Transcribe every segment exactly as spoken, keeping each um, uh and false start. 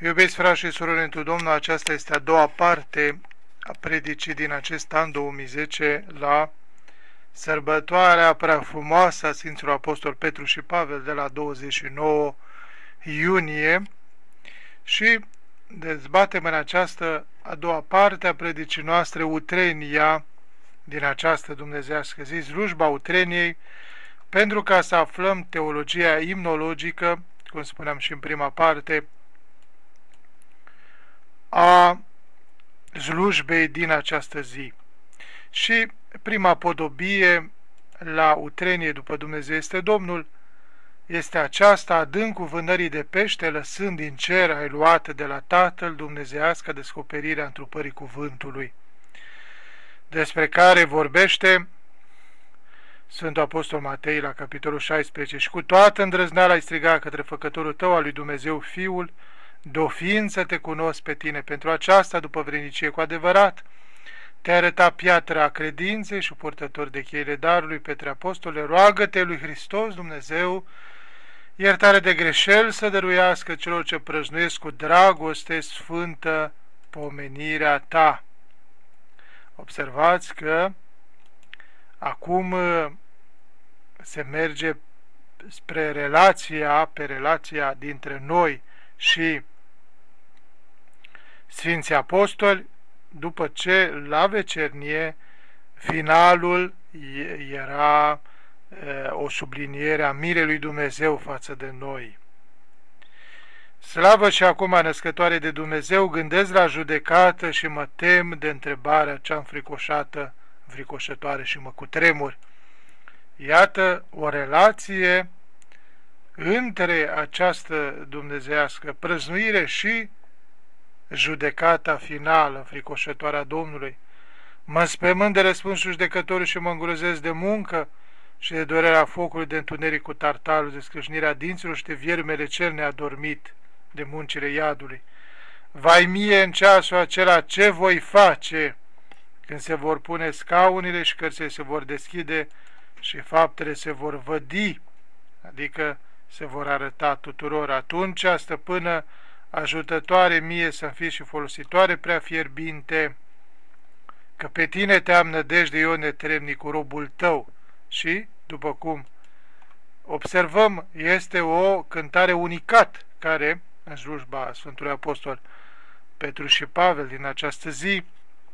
Iubiți frați și surori întru Domnul, aceasta este a doua parte a predicii din acest an două mii zece la sărbătoarea prea frumoasă a Sfinților Apostol Petru și Pavel de la douăzeci și nouă iunie și dezbatem în această a doua parte a predicii noastre utrenia din această dumnezeiască zi, slujba utreniei, pentru ca să aflăm teologia imnologică, cum spuneam și în prima parte, a slujbei din această zi. Și prima podobie la utrenie după Dumnezeu este Domnul, este aceasta: adâncul vânării de pește, lăsând din cer, ai luat de la Tatăl dumnezeiască descoperirea întrupării cuvântului, despre care vorbește Sfântul Apostol Matei la capitolul șaisprezece. Și cu toată îndrăzneala ai strigat către Făcătorul tău, al lui Dumnezeu Fiul: de-o ființă te cunosc pe tine. Pentru aceasta, după vrednicie cu adevărat, te-ai arătat piatra credinței și purtător de cheile darului, Petre Apostole, roagă-te lui Hristos Dumnezeu iertare de greșeli să dăruiască celor ce prăznuiesc cu dragoste sfântă pomenirea ta. Observați că acum se merge spre relația, pe relația dintre noi și Sfinții Apostoli, după ce la vecernie finalul era o subliniere a mirei lui Dumnezeu față de noi. Slavă și acum, născătoare de Dumnezeu, gândesc la judecată și mă tem de întrebarea cea înfricoșată, înfricoșătoare și mă cutremur. Iată o relație între această dumnezeiască prăznuire și judecata finală, înfricoșătoare a Domnului. Mă înspăimânt de răspunsul judecătorului și mă îngrozesc de muncă și de durerea focului, de întuneric cu tartarul, de scrâșnirea dinților și de viermele cel neadormit, de muncile iadului. Vai mie în ceasul acela, ce voi face când se vor pune scaunile și cărțile se vor deschide și faptele se vor vădi, adică se vor arăta tuturor. Atunci, stăpână ajutătoare mie să-mi fii și folositoare prea fierbinte, că pe tine te-am nădejde, eu netremnic, robul tău. Și, după cum observăm, este o cântare unicat care, în slujba Sfântului Apostol Petru și Pavel din această zi,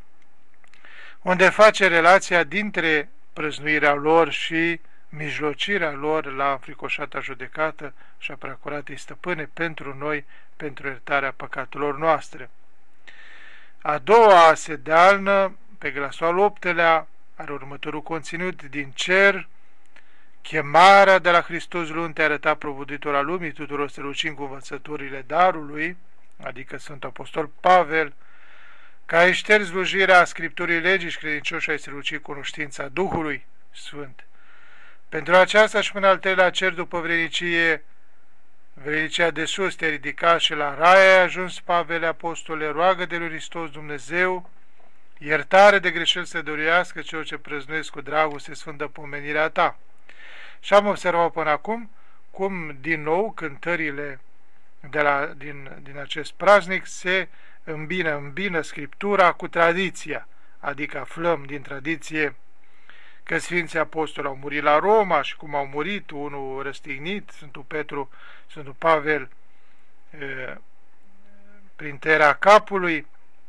unde face relația dintre prăznuirea lor și mijlocirea lor la înfricoșata judecată și a preacuratei stăpâne pentru noi, pentru iertarea păcatelor noastre. A doua sedealnă, pe glasul al optelea, are următorul conținut: din cer, chemarea de la Hristos luând te arăta probuditor al lumii, tuturor strălucind cu învățăturile darului, adică Sfântul Apostol Pavel, că ai șters slujirea Scripturii legii și credincioși ai strălucit cunoștința Duhului Sfânt. Pentru aceasta și până al treilea cer, după vrednicie, vrednicia de sus te-ai ridicat și la rai ai ajuns, Pavele, Apostole, roagă de lui Hristos Dumnezeu iertare de greșeli să dăruiască celor ce prăznuiesc cu dragoste sfântă pomenirea ta. Și am observat până acum cum, din nou, cântările de la, din, din acest praznic se îmbină, îmbină Scriptura cu tradiția, adică aflăm din tradiție că Sfinții Apostoli au murit la Roma și cum au murit, unul răstignit, Sfântul Petru, Sfântul Pavel, e, prin tăierea capului.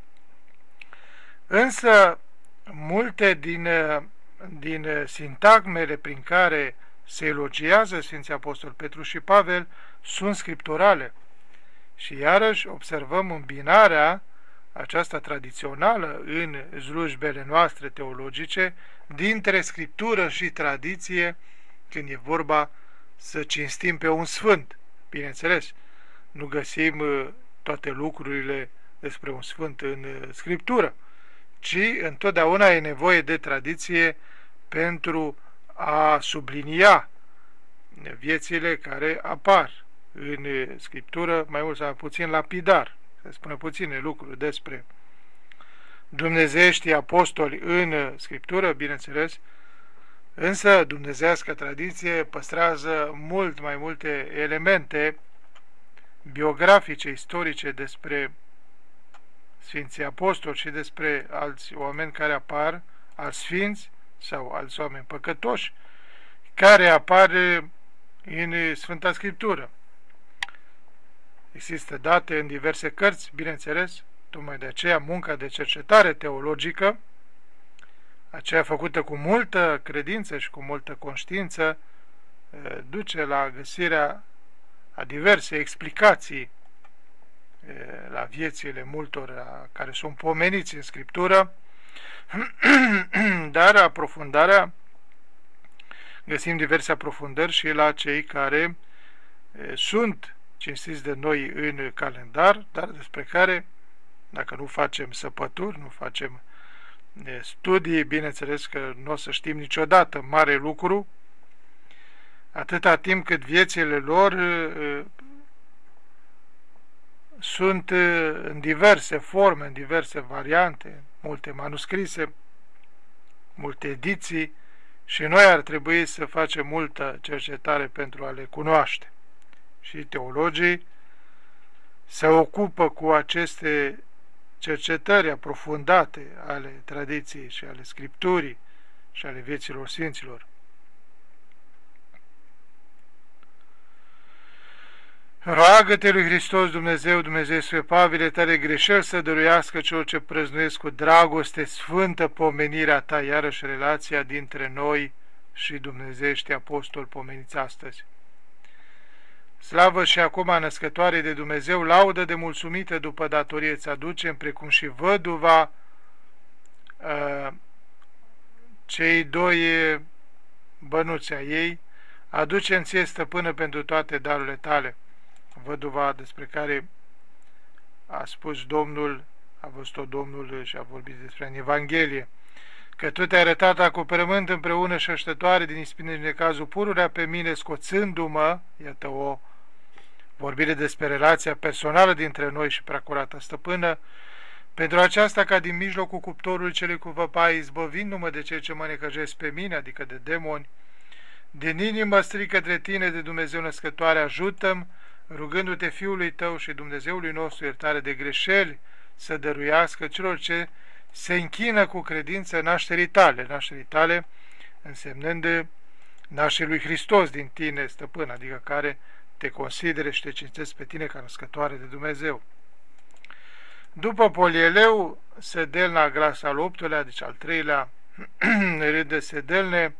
Însă, multe din, din sintagmele prin care se elogiază Sfinții Apostoli Petru și Pavel sunt scripturale. Și iarăși observăm îmbinarea aceasta tradițională în slujbele noastre teologice dintre Scriptură și tradiție când e vorba să cinstim pe un sfânt. Bineînțeles, nu găsim toate lucrurile despre un sfânt în Scriptură, ci întotdeauna e nevoie de tradiție pentru a sublinia viețile care apar în Scriptură, mai mult sau mai puțin lapidar. Se spune puține lucruri despre dumnezeieștii apostoli în Scriptură, bineînțeles, însă dumnezeiasca tradiție păstrează mult mai multe elemente biografice, istorice despre Sfinții Apostoli și despre alți oameni care apar, alți sfinți sau alți oameni păcătoși, care apar în Sfânta Scriptură. Există date în diverse cărți, bineînțeles, tocmai de aceea munca de cercetare teologică, aceea făcută cu multă credință și cu multă conștiință, duce la găsirea a diverse explicații la viețile multor care sunt pomeniți în Scriptură, dar aprofundarea, găsim diverse aprofundări și la cei care sunt cinstiți de noi în calendar, dar despre care, dacă nu facem săpături, nu facem studii, bineînțeles că nu o să știm niciodată mare lucru, atâta timp cât viețile lor sunt în diverse forme, în diverse variante, multe manuscrise, multe ediții, și noi ar trebui să facem multă cercetare pentru a le cunoaște. Și teologii se ocupă cu aceste cercetări aprofundate ale tradiției și ale Scripturii și ale vieților Sfinților. Roagă-te lui Hristos Dumnezeu, Dumnezeule Pavile, tale greșeli să dăruiască celor ce prăznuiesc cu dragoste sfântă pomenirea ta, iarăși relația dintre noi și dumnezeiești apostoli pomeniți astăzi. Slavă și acum născătoare de Dumnezeu, laudă de mulțumită după datorie îți aducem, precum și văduva uh, cei doi bănuți ai ei, aduce-mi ție, stăpână, pentru toate darurile tale. Văduva despre care a spus Domnul, a văzut-o Domnul și a vorbit despre în Evanghelie, că tu te-ai arătat acoperământ împreună și așteptare din ispine și necazul pururea pe mine, scoțându-mă, iată o vorbire despre relația personală dintre noi și preacurata stăpână, pentru aceasta ca din mijlocul cuptorului celui cu văpaie, izbăvindu-mă de cei ce mă necăjesc pe mine, adică de demoni, din inimă strig către tine, de Dumnezeu născătoare, ajută-mi, rugându-te Fiului tău și Dumnezeului nostru iertare de greșeli, să dăruiască celor ce se închină cu credință nașterii tale, nașterii tale însemnând nașterii lui Hristos din tine, stăpân, adică care te considere și te cinstesc pe tine ca născătoare de Dumnezeu. După polieleu, sedelna glas al optulea, deci al treilea rând de sedelne,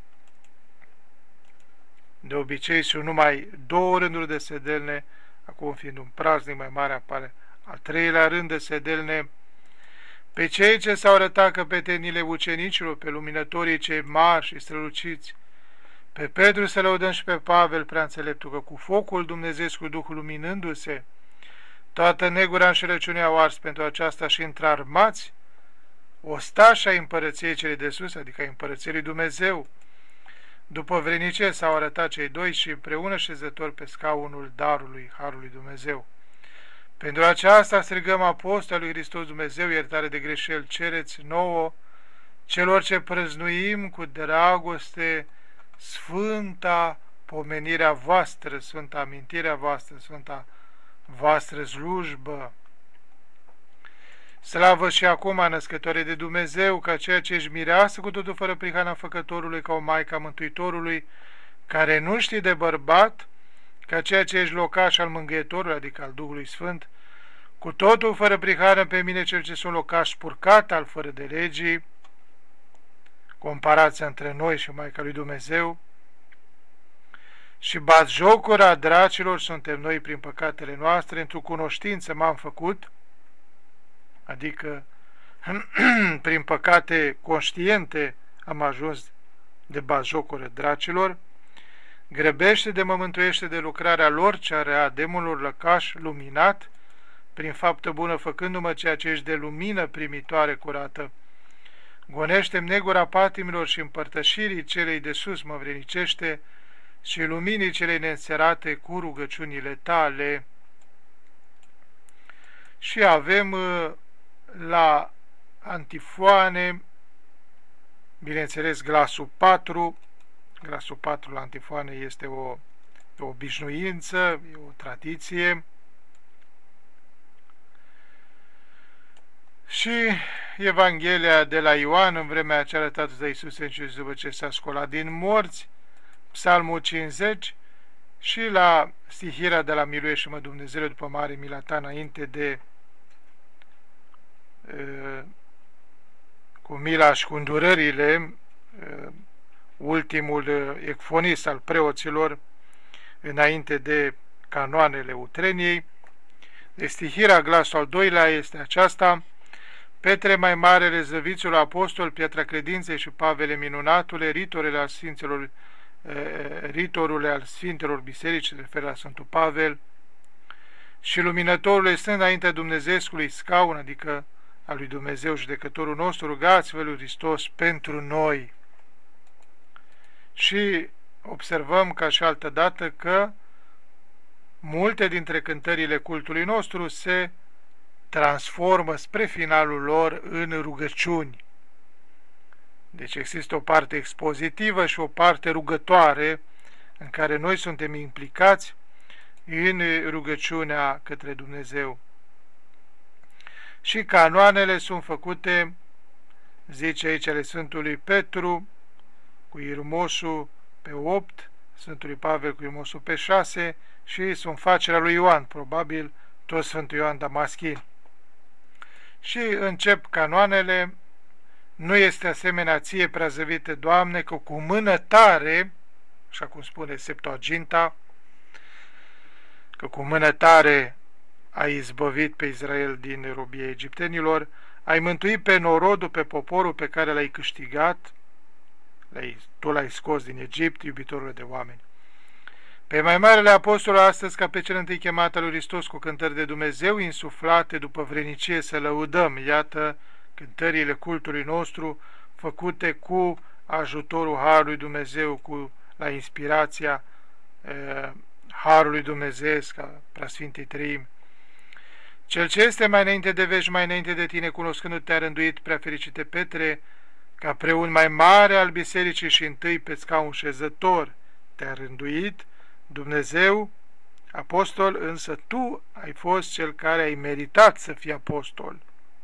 de obicei sunt numai două rânduri de sedelne, acum fiind un praznic mai mare apare al treilea rând de sedelne, pe cei ce s-au arătat căpetenile ucenicilor, pe luminătorii cei mari și străluciți, pe Petru să lăudăm și pe Pavel prea înțeleptul, că cu focul Dumnezeu cu Duhul luminându-se, toată negura înșelăciunea au ars pentru aceasta și întrarmați ostașa împărăției celei de sus, adică împărăției lui Dumnezeu. După vrenicie s-au arătat cei doi și împreună șezători pe scaunul darului Harului Dumnezeu. Pentru aceasta strigăm apostolul lui Hristos Dumnezeu, iertare de greșeli, cereți nouă, celor ce prăznuim cu dragoste sfânta pomenirea voastră, sfânta amintirea voastră, sfânta voastră slujbă. Slavă și acum, născătoare de Dumnezeu, ca ceea ce își mireasă cu totul fără prihana făcătorului, ca o maică a Mântuitorului, care nu știi de bărbat, ca ceea ce ești locaș al Mângâietorului, adică al Duhului Sfânt, cu totul fără prihană pe mine cel ce sunt locaș purcat al fără de legii, comparația între noi și Maica lui Dumnezeu, și batjocura dracilor suntem noi prin păcatele noastre, într-o cunoștință m-am făcut, adică prin păcate conștiente am ajuns de batjocură dracilor, grăbește de mă mântuiește de lucrarea lor, cea rea demonilor lăcaș, luminat, prin faptă bună făcându-mă ceea ce ești de lumină primitoare curată. Gonește-mi negura patimilor și împărtășirii celei de sus mă vrenicește și luminii celei neînserate cu rugăciunile tale. Și avem la antifoane, bineînțeles, glasul patru. Glasul patru la antifoane este o o obișnuință, e o tradiție. Și Evanghelia de la Ioan, în vremea aceea arătată de Iisus însuși după ce s-a scolat din morți, Psalmul cincizeci și la stihirea de la Miluiește-mă Dumnezeule după mare mila ta, înainte de uh, cu mila și cu îndurările, uh, ultimul uh, ecfonist al preoților, înainte de canoanele Utreniei. De stihirea, glasul al doilea este aceasta: Petre mai mare, zăvițul apostol, piatra credinței și Pavele minunatule, ritorele al Sfinților, ritorule al Sfintelor Biserici, de referă la Sfântul Pavel, și luminătorule stând înaintea Dumnezeescului scaun, adică al lui Dumnezeu judecătorul nostru, rugați-vă lui Hristos pentru noi. Și observăm ca și altă dată că multe dintre cântările cultului nostru se transformă spre finalul lor în rugăciuni. Deci există o parte expozitivă și o parte rugătoare în care noi suntem implicați în rugăciunea către Dumnezeu. Și canoanele sunt făcute, zice aici, ale Sfântului Petru cu Irmosul pe opt, Sfântului Pavel cu Irmosul pe șase și sunt facerea lui Ioan, probabil tot Sfântul Ioan Damaschin. Și încep canoanele: nu este asemenea ție, preazăvite Doamne, că cu mână tare, așa cum spune Septuaginta, că cu mână tare ai izbăvit pe Israel din robia egiptenilor, ai mântuit pe norodul, pe poporul pe care l-ai câștigat, l-ai, tu l-ai scos din Egipt, iubitorul de oameni. Pe mai marele apostol astăzi, ca pe cel întâi chemat al lui Hristos, cu cântări de Dumnezeu insuflate după vrenicie să lăudăm. Iată cântările cultului nostru, făcute cu ajutorul Harului Dumnezeu, cu la inspirația eh, Harului Dumnezeu, ca Preasfintei Treimi. Cel ce este mai înainte de veci, mai înainte de tine, cunoscându-te, a rânduit, prea fericite Petre, ca preun mai mare al bisericii și întâi pe scaun șezător, te-a rânduit Dumnezeu apostol, însă tu ai fost cel care ai meritat să fii apostol.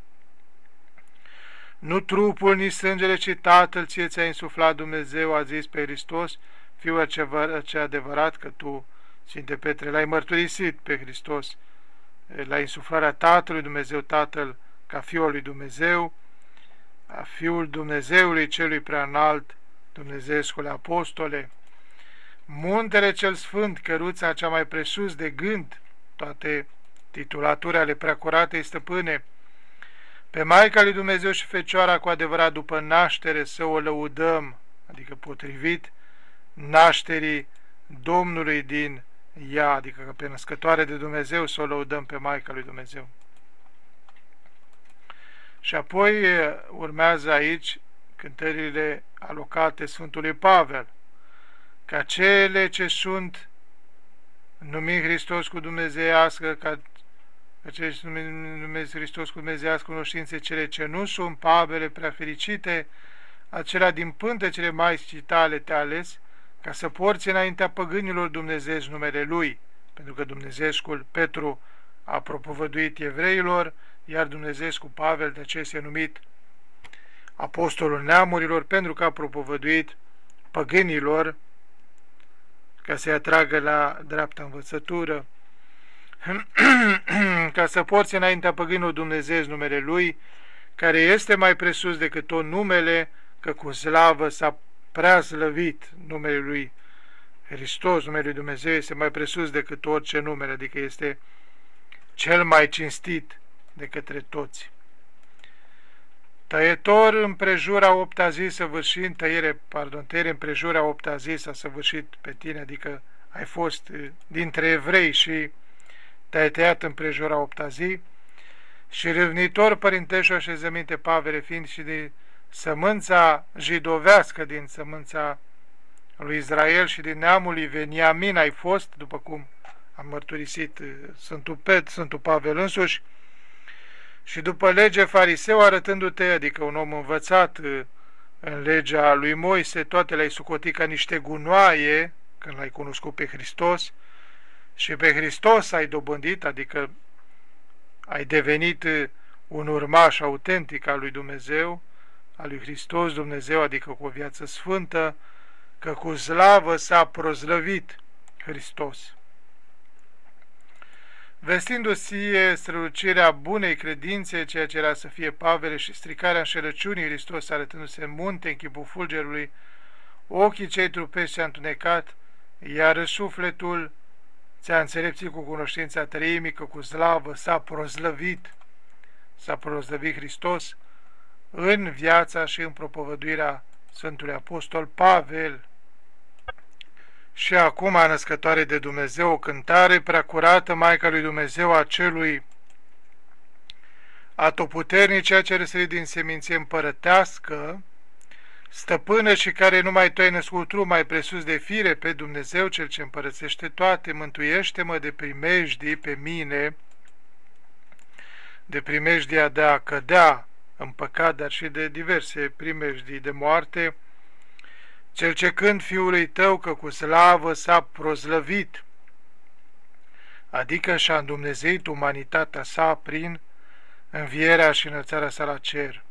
Nu trupul, nici sângele, ci Tatăl ție ți-a insuflat Dumnezeu, a zis pe Hristos, fiul ce adevărat că tu, Sfinte Petre, l-ai mărturisit pe Hristos la insuflarea Tatălui Dumnezeu, Tatăl ca Fiul lui Dumnezeu, a Fiul Dumnezeului celui preanalt, Dumnezeescule apostole. Muntele cel sfânt, căruța cea mai presus de gând, toate titulaturile ale preacuratei stăpâne, pe Maica lui Dumnezeu și Fecioara cu adevărat după naștere să o lăudăm, adică potrivit nașterii Domnului din ea, adică pe născătoare de Dumnezeu să o lăudăm pe Maica lui Dumnezeu. Și apoi urmează aici cântările alocate Sfântului Pavel, ca cele ce sunt numit Hristos cu dumnezeiască, ca cele ce numit Hristos cu dumnezeiască cunoștințe, cele ce nu sunt, Pavele prea fericite, acelea din pântecele mai citale te ales, ca să porți înaintea păgânilor Dumnezeu numele Lui, pentru că Dumnezeescul Petru a propovăduit evreilor, iar Dumnezeescul Pavel de aceea este numit apostolul neamurilor, pentru că a propovăduit păgânilor ca să-i atragă la dreapta învățătură, ca să porți înaintea păgânilor Dumnezeu numele Lui, care este mai presus decât tot numele, că cu slavă s-a prea slăvit numele Lui Hristos, numele Lui Dumnezeu este mai presus decât orice numele, adică este cel mai cinstit de către toți. Tăietor împrejura opta zi săvârșind, tăiere, pardon, tăiere împrejura opta zi s-a săvârșit pe tine, adică ai fost dintre evrei și te-ai tăiat împrejura opta zi, și râvnitor părintești așezăminte Pavele fiind și de sămânța jidovească, din sămânța lui Israel și din neamul lui Veniamin ai fost, după cum am mărturisit Sfântul Pet, Sfântul Pavel însuși, și după lege fariseu arătându-te, adică un om învățat în legea lui Moise, toate le-ai socotit ca niște gunoaie, când l-ai cunoscut pe Hristos și pe Hristos ai dobândit, adică ai devenit un urmaș autentic al lui Dumnezeu, al lui Hristos Dumnezeu, adică cu o viață sfântă, că cu slavă s-a prozlăvit Hristos. Vestindu-ți strălucirea bunei credințe, ceea ce era să fie pavele și stricarea înșelăciunii, Hristos arătându-se în munte, în chipul fulgerului, ochii cei trupești s-a întunecat, iar sufletul ți-a înțelepțit cu cunoștința treimii, că cu slavă s-a prozlăvit, s-a prozlăvit Hristos în viața și în propovăduirea Sfântului Apostol Pavel. Și acum, născătoare de Dumnezeu, o cântare preacurată, Maica lui Dumnezeu, a celui atotputernic, ce a răsărit din seminție împărătească, stăpână și care numai tu ai născut trup mai presus de fire pe Dumnezeu, Cel ce împărățește toate, mântuiește-mă de primejdii pe mine, de primejdia de a cădea în păcat, dar și de diverse primejdii de moarte, Cel ce cânt Fiului tău că cu slavă s-a prozlăvit, adică și-a îndumnezeit umanitatea sa prin învierea și înălțarea sa la cer.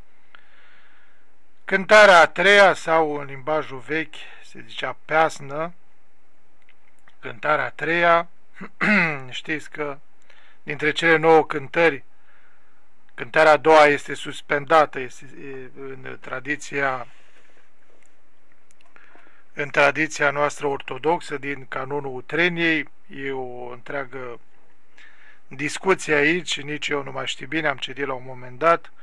Cântarea a treia, sau în limbajul vechi se zicea peasnă, cântarea a treia, știți că dintre cele nouă cântări, cântarea a doua este suspendată, este în tradiția în tradiția noastră ortodoxă din canonul Utreniei. E o întreagă discuție aici, nici eu nu mai știu bine, am citit la un moment dat.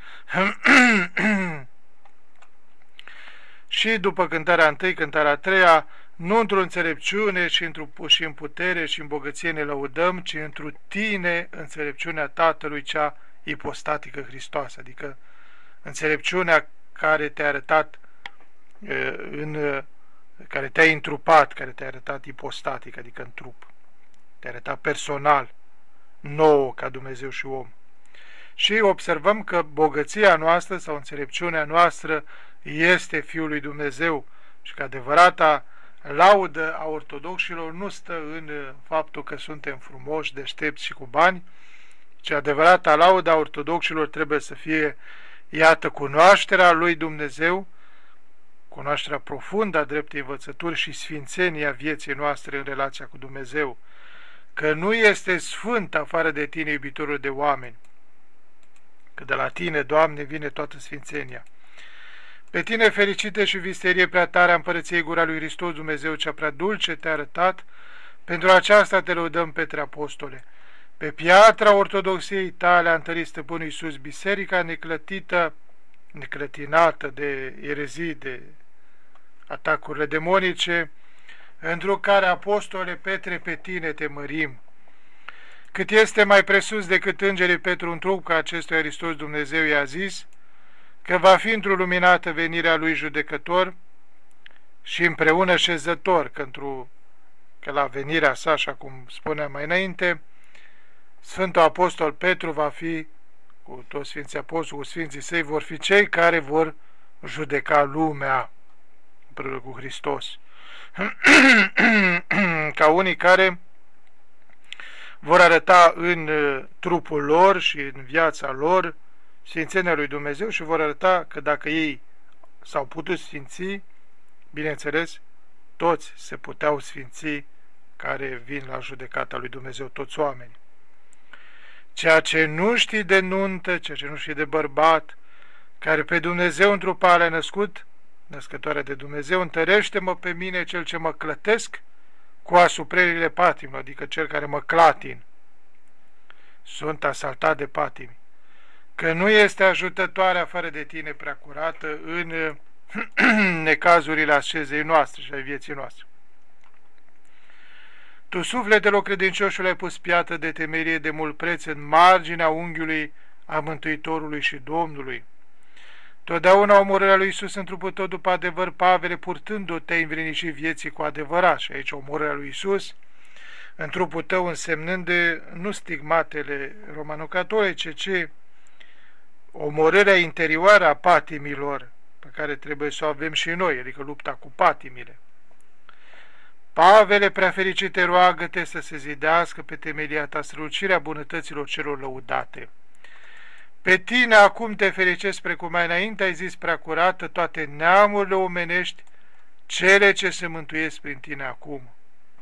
Și după cântarea întâi, cântarea a treia, nu într-o înțelepciune și, într și în putere și în bogăție ne lăudăm, ci într-o tine înțelepciunea Tatălui cea ipostatică Hristoasă, adică înțelepciunea care te-a arătat în care te-a întrupat, care te-a arătat ipostatic, adică în trup, te-a arătat personal, nouă ca Dumnezeu și om. Și observăm că bogăția noastră sau înțelepciunea noastră este Fiul lui Dumnezeu și că adevărata laudă a ortodoxilor nu stă în faptul că suntem frumoși, deștepți și cu bani, ci adevărata laudă a ortodoxilor trebuie să fie, iată, cunoașterea lui Dumnezeu, cunoașterea profundă a dreptei învățături și sfințenia vieții noastre în relația cu Dumnezeu, că nu este sfânt afară de tine, iubitorul de oameni, că de la tine, Doamne, vine toată sfințenia. Pe tine, fericite și visterie prea tare a împărăției gura lui Hristos, Dumnezeu cea prea dulce te-a arătat, pentru aceasta te lăudăm, Petre Apostole. Pe piatra ortodoxiei tale a întărit Stăpânul Iisus biserica neclătită, neclătinată de erezii, de atacurile demonice, într-o care, Apostole Petre, pe tine te mărim. Cât este mai presus decât îngerii Petru în trup, ca acestuia Hristos Dumnezeu i-a zis, că va fi într-o luminată venirea lui judecător și împreună șezător, că, că la venirea sa, așa cum spuneam mai înainte, Sfântul Apostol Petru va fi, cu toți Sfinții Apostoli, cu Sfinții săi, vor fi cei care vor judeca lumea împreună cu Hristos. Ca unii care vor arăta în trupul lor și în viața lor sfințenia lui Dumnezeu și vor arăta că dacă ei s-au putut sfinți, bineînțeles, toți se puteau sfinți care vin la judecata lui Dumnezeu, toți oamenii. Ceea ce nu știi de nuntă, ceea ce nu știi de bărbat, care pe Dumnezeu întrupare a născut, născătoarea de Dumnezeu, întărește-mă pe mine, cel ce mă clătesc, cu asuprerile patimilor, adică cel care mă clatin. Sunt asaltat de patimi. Că nu este ajutătoarea fără de tine prea curată în necazurile ascezei noastre și ai vieții noastre. Tu, sufletelor credincioșilor, ai pus piatră de temerie de mult preț în marginea unghiului a Mântuitorului și Domnului. Totdeauna omorârea lui Iisus în trupul tău după adevăr, Pavele, purtându-te învrednicii vieții cu adevărat. Și aici omorârea lui Iisus în trupul tău însemnând de, nu stigmatele romano-catolice, ci omorârea interioară a patimilor pe care trebuie să o avem și noi, adică lupta cu patimile. Pavele preafericite, roagă-te să se zidească pe temelia ta strălucirea bunătăților celor lăudate. Pe tine acum te fericesc, precum mai înainte ai zis prea curată, toate neamurile omenești, cele ce se mântuiesc prin tine acum.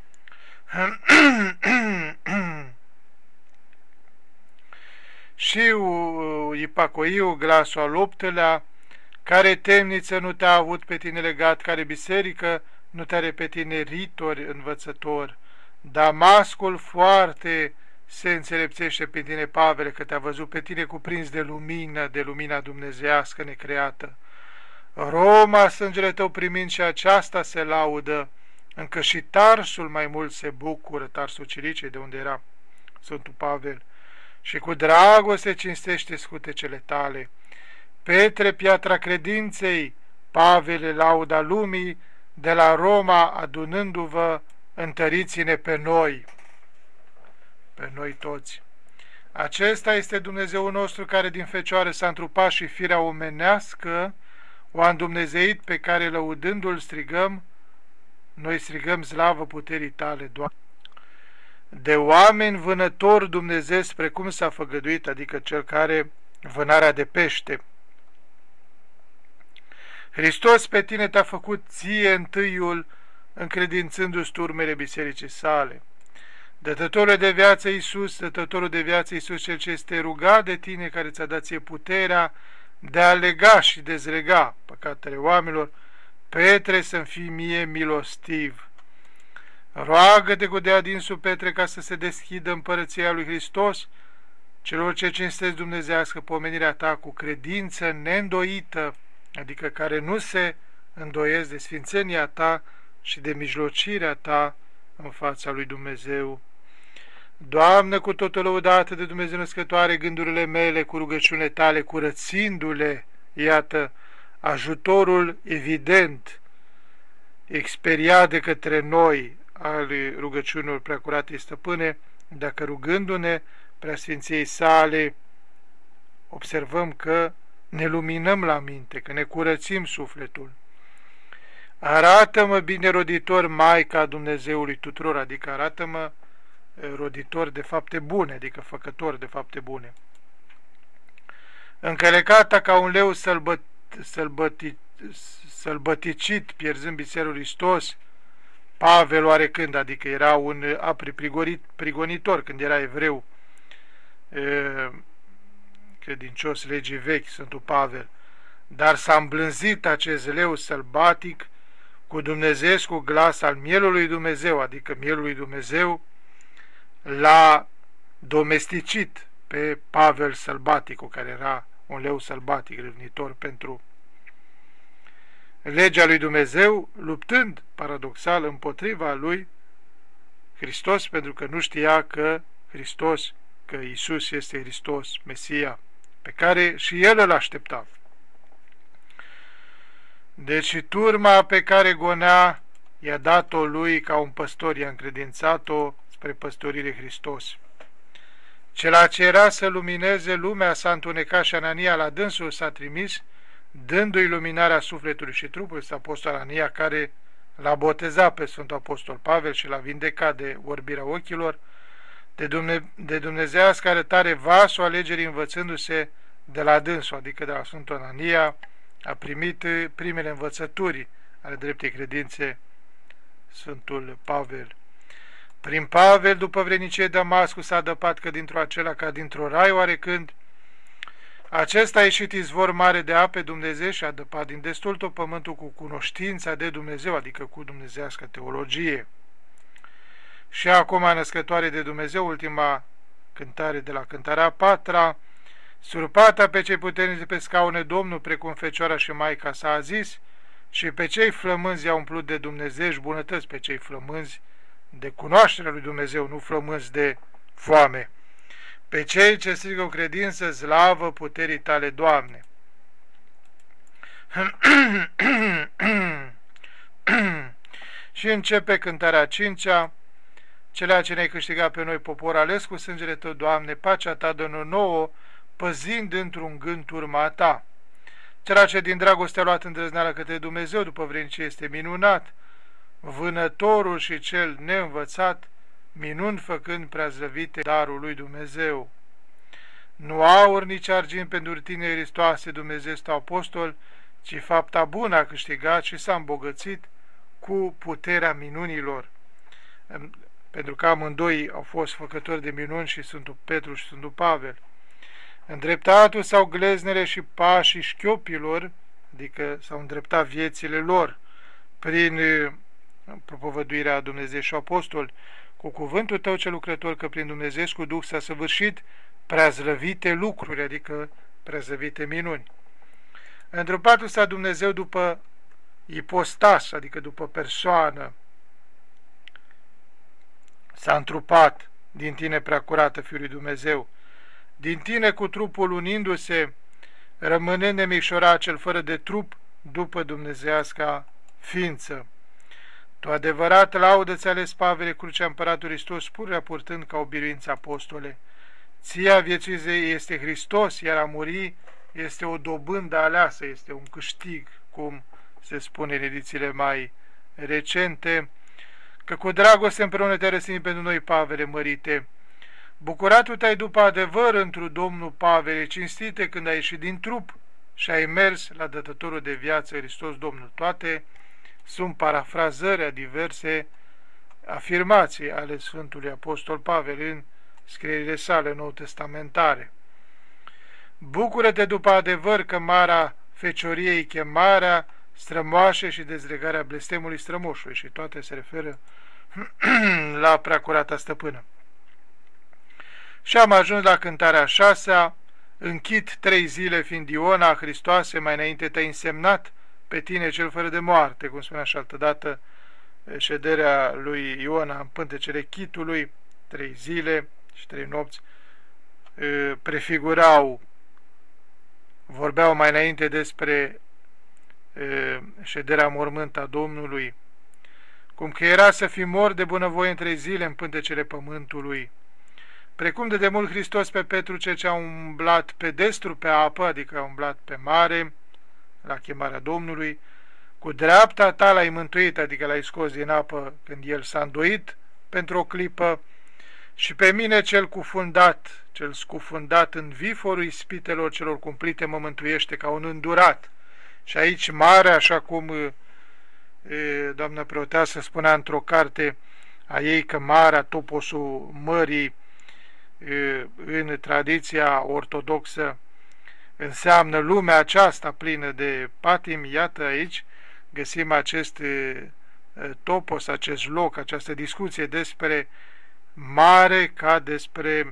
Și Ipacoiu, glasul al optulea, care temniță nu te-a avut pe tine legat, care biserică nu te are pe tine ritori învățător. Damascul foarte se înțelepțește pe tine, Pavele, că te-a văzut pe tine cuprins de lumină, de lumina dumnezeiască necreată. Roma, sângele tău primind și aceasta se laudă, încă și Tarsul mai mult se bucură, Tarsul Cilicei, de unde era Sfântul Pavel, și cu dragoste cinstește scutecele tale. Petre, piatra credinței, Pavele, lauda lumii, de la Roma adunându-vă, întăriți-ne pe noi, pe noi toți. Acesta este Dumnezeul nostru care din Fecioară s-a întrupat și firea omenească o-a îndumnezeit, pe care lăudându-l strigăm, noi strigăm slavă puterii tale, Doamne. De oameni vânător Dumnezeu, precum s-a făgăduit, adică cel care vânarea de pește. Hristos pe tine te-a făcut ție întâiul, încredințându-ți turmele bisericii sale. Dătătorul de viață Iisus, dătătorul de viață Iisus, cel ce este rugat de tine, care ți-a dat ție puterea de a lega și dezlega păcatele oamenilor, Petre, să-mi fii mie milostiv. Roagă-te cu dea dinsul, Petre, ca să se deschidă împărăția lui Hristos, celor ce cinstesc dumnezească pomenirea ta cu credință neîndoită, adică care nu se îndoiesc de sfințenia ta și de mijlocirea ta în fața lui Dumnezeu. Doamnă, cu totul lăudată de Dumnezeu născătoare, gândurile mele cu rugăciunile tale, curățindu-le, iată, ajutorul evident, experiat de către noi, al rugăciunilor preacuratei stăpâne, dacă rugându-ne preasfinției sale, observăm că ne luminăm la minte, că ne curățim sufletul. Arată-mă bine roditor, Maica Dumnezeului tuturor, adică arată-mă roditor de fapte bune, adică făcător de fapte bune. Încălecata ca un leu sălbăt, sălbăti, sălbăticit, pierzând biserul Hristos, Pavel oarecând, adică era un apri prigonitor când era evreu, credincios legii vechi, Sfântul Pavel, dar s-a îmblânzit acest leu sălbatic cu dumnezeescul glas al mielului Dumnezeu, adică mielul lui Dumnezeu l-a domesticit pe Pavel sălbaticul, care era un leu sălbatic, râvnitor pentru legea lui Dumnezeu, luptând, paradoxal, împotriva lui Hristos, pentru că nu știa că Hristos, că Iisus este Hristos, Mesia, pe care și el îl aștepta. Deci turma pe care gonea i-a dat-o lui ca un păstor, i-a încredințat-o spre păstorire Hristos. Cela ce era să lumineze lumea s-a întunecat și Anania la dânsul s-a trimis, dându-i luminarea sufletului și trupului, este apostol Anania, care l-a botezat pe Sfântul Apostol Pavel și l-a vindecat de orbirea ochilor, de, Dumne de dumnezeiască arătare vasul alegerii învățându-se de la dânsul, adică de la Sfântul Anania, a primit primele învățături ale dreptei credințe Sfântul Pavel. Prin Pavel, după vrenicie Damascul, s-a adăpat că dintr-o acela ca dintr-o rai oarecând, acesta a ieșit izvor mare de ape Dumnezeu și a adăpat din destul tot pământul cu cunoștința de Dumnezeu, adică cu dumnezeiască teologie. Și acum, născătoare de Dumnezeu, ultima cântare de la cântarea a patra, surpata pe cei puternici de pe scaune Domnul, precum Fecioara și Maica sa, a zis, și pe cei flămânzi i-a umplut de Dumnezeu și bunătăți, pe cei flămânzi de cunoașterea lui Dumnezeu, nu flămânzi de foame. Pe cei ce strigă o credință, slavă puterii tale, Doamne. Și începe cântarea a cincea, celea ce ne-ai câștigat pe noi, popor ales cu sângele tău, Doamne, pacea ta dă-ne nouă, păzind într-un gând urma ta. Celea ce din dragoste a luat îndrăzneală către Dumnezeu, după vrenicie este minunat, vânătorul și cel neînvățat, minuni făcând preaslăvite darul lui Dumnezeu. Nu aur nici argint pentru tine, Hristoase, Dumnezeu sau apostol, ci fapta bună a câștigat și s-a îmbogățit cu puterea minunilor. Pentru că amândoi au fost făcători de minuni, și Sfântul Petru și Sfântul Pavel. Îndreptatul sau gleznele și pașii șchiopilor, adică s-au îndreptat viețile lor prin propovăduirea Dumnezeu și apostol, cu cuvântul tău cel lucrător, că prin Dumnezeu cu Duh s-a săvârșit preazlăvite lucruri, adică preazlăvite minuni. Îndrupatul s-a Dumnezeu după ipostas, adică după persoană, s-a întrupat din tine preacurată, Fiul lui Dumnezeu, din tine cu trupul unindu-se, rămânând nemicșorat cel fără de trup după dumnezeiasca ființă. Tu adevărat laudă-ți ales Pavele, crucea Împăratul Hristos, pururea purtând ca o biruință apostole. Ție a viețuii este Hristos, iar a muri este o dobândă aleasă, este un câștig, cum se spune în edițiile mai recente, că cu dragoste împreună te-a răstinit pentru noi, Pavele mărite. Bucuratul te-ai după adevăr întru Domnul Pavele, cinstite când ai ieșit din trup și ai mers la dătătorul de viață, Hristos Domnul. Toate sunt parafrazări a diverse afirmații ale Sfântului Apostol Pavel în scrierile sale nou testamentare. Bucură-te după adevăr că marea fecioriei chemarea, strămoașe și dezlegarea blestemului strămoșului, și toate se referă la preacurata stăpână. Și am ajuns la cântarea a șasea, închid trei zile fiind Iona, Hristoase, mai înainte te-ai însemnat pe tine cel fără de moarte, cum spunea și altădată șederea lui Iona în pântecele chitului, trei zile și trei nopți, prefigurau, vorbeau mai înainte despre șederea mormântă a Domnului, cum că era să fii mort de bunăvoie în trei zile în pântecele pământului, precum de demult Hristos pe Petru, cel ce a umblat pe destru pe apă, adică a umblat pe mare, la chemarea Domnului, cu dreapta ta l-ai mântuit, adică l-ai scos din apă când el s-a îndoit pentru o clipă, și pe mine cel cufundat, cel scufundat în viforul ispitelor celor cumplite, mă mântuiește ca un îndurat. Și aici mare, așa cum e, doamna preoteasă spunea într-o carte a ei, că marea, toposul mării, e, în tradiția ortodoxă, înseamnă lumea aceasta plină de patimi. Iată, aici găsim acest e, topos, acest loc, această discuție despre mare ca despre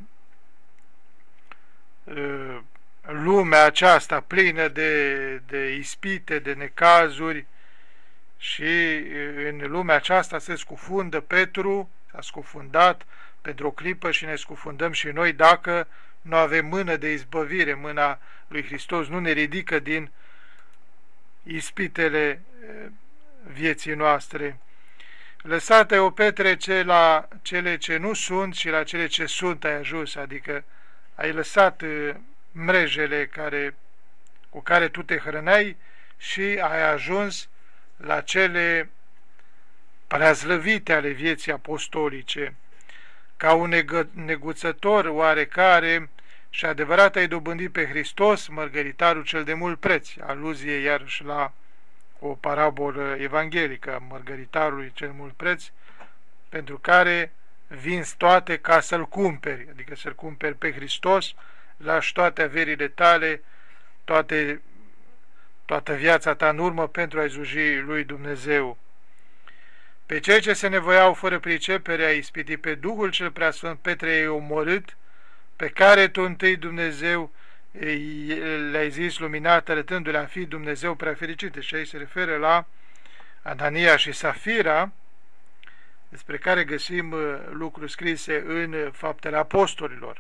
uh, lumea aceasta plină de, de ispite, de necazuri, și uh, în lumea aceasta se scufundă Petru, s-a scufundat pentru o clipă și ne scufundăm și noi dacă nu avem mână de izbăvire, mâna lui Hristos nu ne ridică din ispitele uh, vieții noastre. Lăsate o petrece la cele ce nu sunt și la cele ce sunt ai ajuns, adică ai lăsat mrejele care, cu care tu te hrăneai și ai ajuns la cele preazlăvite ale vieții apostolice. Ca un neguțător oarecare și adevărat ai dobândit pe Hristos, mărgăritarul cel de mult preț, aluzie iarăși la o parabolă evanghelică, mărgăritarului cel mult preț, pentru care vinzi toate ca să-L cumperi, adică să-L cumperi pe Hristos, lași toate averile tale, toate, toată viața ta în urmă pentru a-i sluji lui Dumnezeu. Pe cei ce se nevoiau fără pricepere ai ispitit, pe Duhul cel preasfânt Petre i-ai omorât, pe care tu întâi Dumnezeu le-ai zis luminat, arătându-le a fi Dumnezeu prea fericite. Și aici se referă la Anania și Safira, despre care găsim lucruri scrise în Faptele Apostolilor.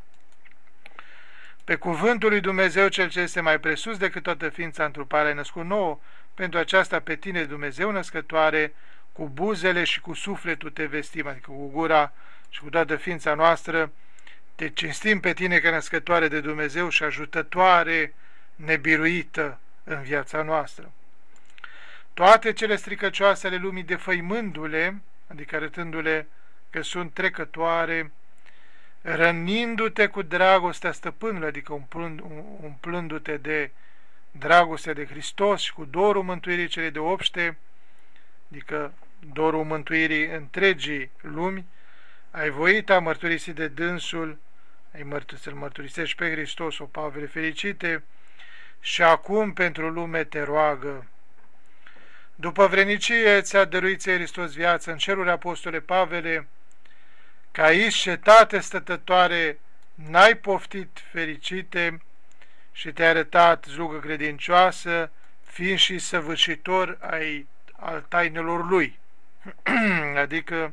Pe cuvântul lui Dumnezeu, cel ce este mai presus decât toată ființa întrupare, ai născut nouă, pentru aceasta pe tine, Dumnezeu născătoare, cu buzele și cu sufletul te vestim, adică cu gura și cu toată ființa noastră, te cinstim pe tine ca născătoare de Dumnezeu și ajutătoare nebiruită în viața noastră. toate cele stricăcioase ale lumii defăimându-le, adică arătându-le că sunt trecătoare, rănindu-te cu dragostea stăpânului, adică umplându-te de dragostea de Hristos și cu dorul mântuirii cele de obște, adică dorul mântuirii întregii lumi, ai voit a mărturisi de dânsul, ai mărtur să-L mărturisești pe Hristos, o Pavele fericite, și acum pentru lume te roagă. După vrenicie ți-a dăruit ție Hristos viață în ceruri, apostole Pavele, că aici cetate stătătoare n-ai poftit fericite și te-ai arătat slugă credincioasă, fiind și săvârșitor ai, al tainelor Lui, adică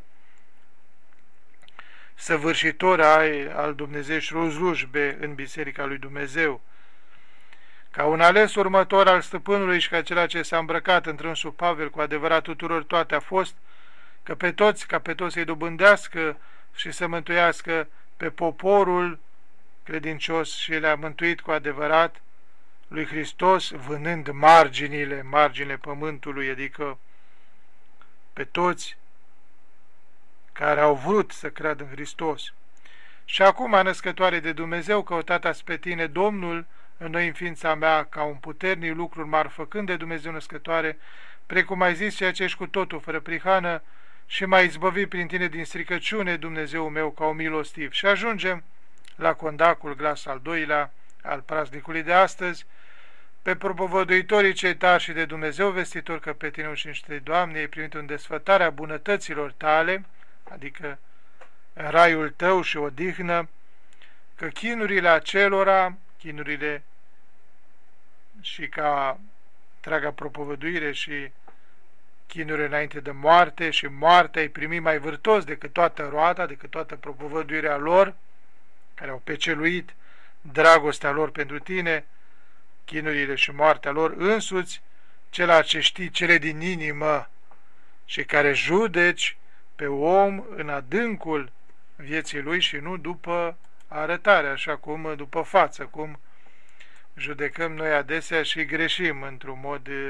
săvârșitor ai al dumnezeieșilor slujbe în Biserica lui Dumnezeu, ca un ales următor al stăpânului și ca acela ce s-a îmbrăcat întrânsul Pavel cu adevărat tuturor toate a fost, că pe toți, ca pe toți să-i dobândească și să mântuiască pe poporul credincios și le-a mântuit cu adevărat lui Hristos, vânând marginile, marginile pământului, adică pe toți care au vrut să creadă în Hristos. Și acum, născătoare de Dumnezeu, căutați pe tine Domnul în noi în ființa mea, ca un puternic lucru mari făcând de Dumnezeu născătoare, precum ai zis, ceea ce ești cu totul fără prihană, și m-ai izbăvit prin tine din stricăciune, Dumnezeu meu, ca un milostiv. Și ajungem la condacul, glas al doilea, al praznicului de astăzi, pe propovăduitorii cei tari și de Dumnezeu vestitor, că pe tine și niște Doamne ai primit în desfătarea bunătăților tale, adică în raiul tău și odihnă, că chinurile acelora, chinurile și ca întreaga propovăduire și chinurile înainte de moarte și moartea ai primit mai vârtos decât toată roata, decât toată propovăduirea lor, care au peceluit dragostea lor pentru tine, chinurile și moartea lor însuți, cela ce știi cele din inimă și care judeci pe om în adâncul vieții lui și nu după arătare, așa cum după față, cum judecăm noi adesea și greșim într-un mod e,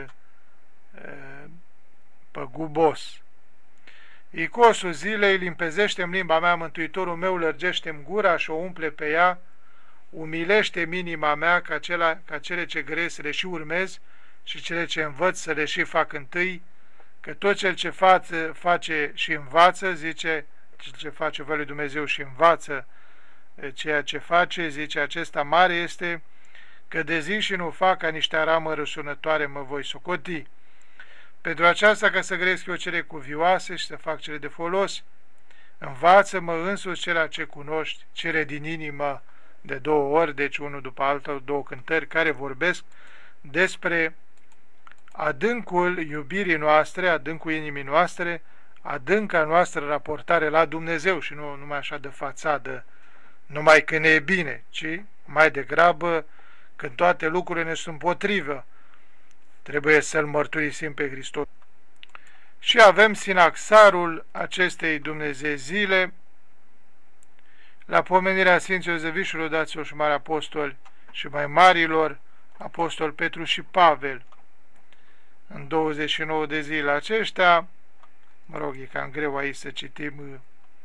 păgubos. Icosul zilei limpezește-mi limba mea, Mântuitorul meu lărgește-mi gura și o umple pe ea, umilește-mi inima mea ca, cela, ca cele ce grei să le și urmez și cele ce învăț să le și fac întâi, că tot cel ce face, face și învață, zice, cel ce face voia lui Dumnezeu și învață ceea ce face, zice, acesta mare este, că de zi și nu fac ca niște aramă răsunătoare mă voi socoti. Pentru aceasta, ca să gresc eu cele cuvioase și să fac cele de folos, învață-mă însuși cele ce cunoști, cele din inimă, de două ori, deci unul după altul, două cântări care vorbesc despre adâncul iubirii noastre, adâncul inimii noastre, adânca noastră raportare la Dumnezeu și nu numai așa de fațadă, numai când ne e bine, ci mai degrabă când toate lucrurile ne sunt potrivă. Trebuie să-L mărturisim pe Hristos. Și avem sinaxarul acestei Dumnezei zile, la pomenirea Sfinților Zăvișilor, daților și mari apostoli și mai marilor, apostol Petru și Pavel, în douăzeci și nouă de zile aceștia. Mă rog, e cam greu aici să citim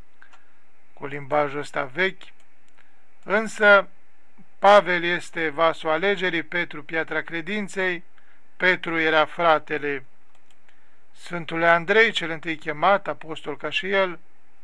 cu limbajul ăsta vechi, însă Pavel este vasul alegerii, Petru piatra credinței, Petru era fratele Sfântului Andrei, cel întâi chemat, apostol ca și el,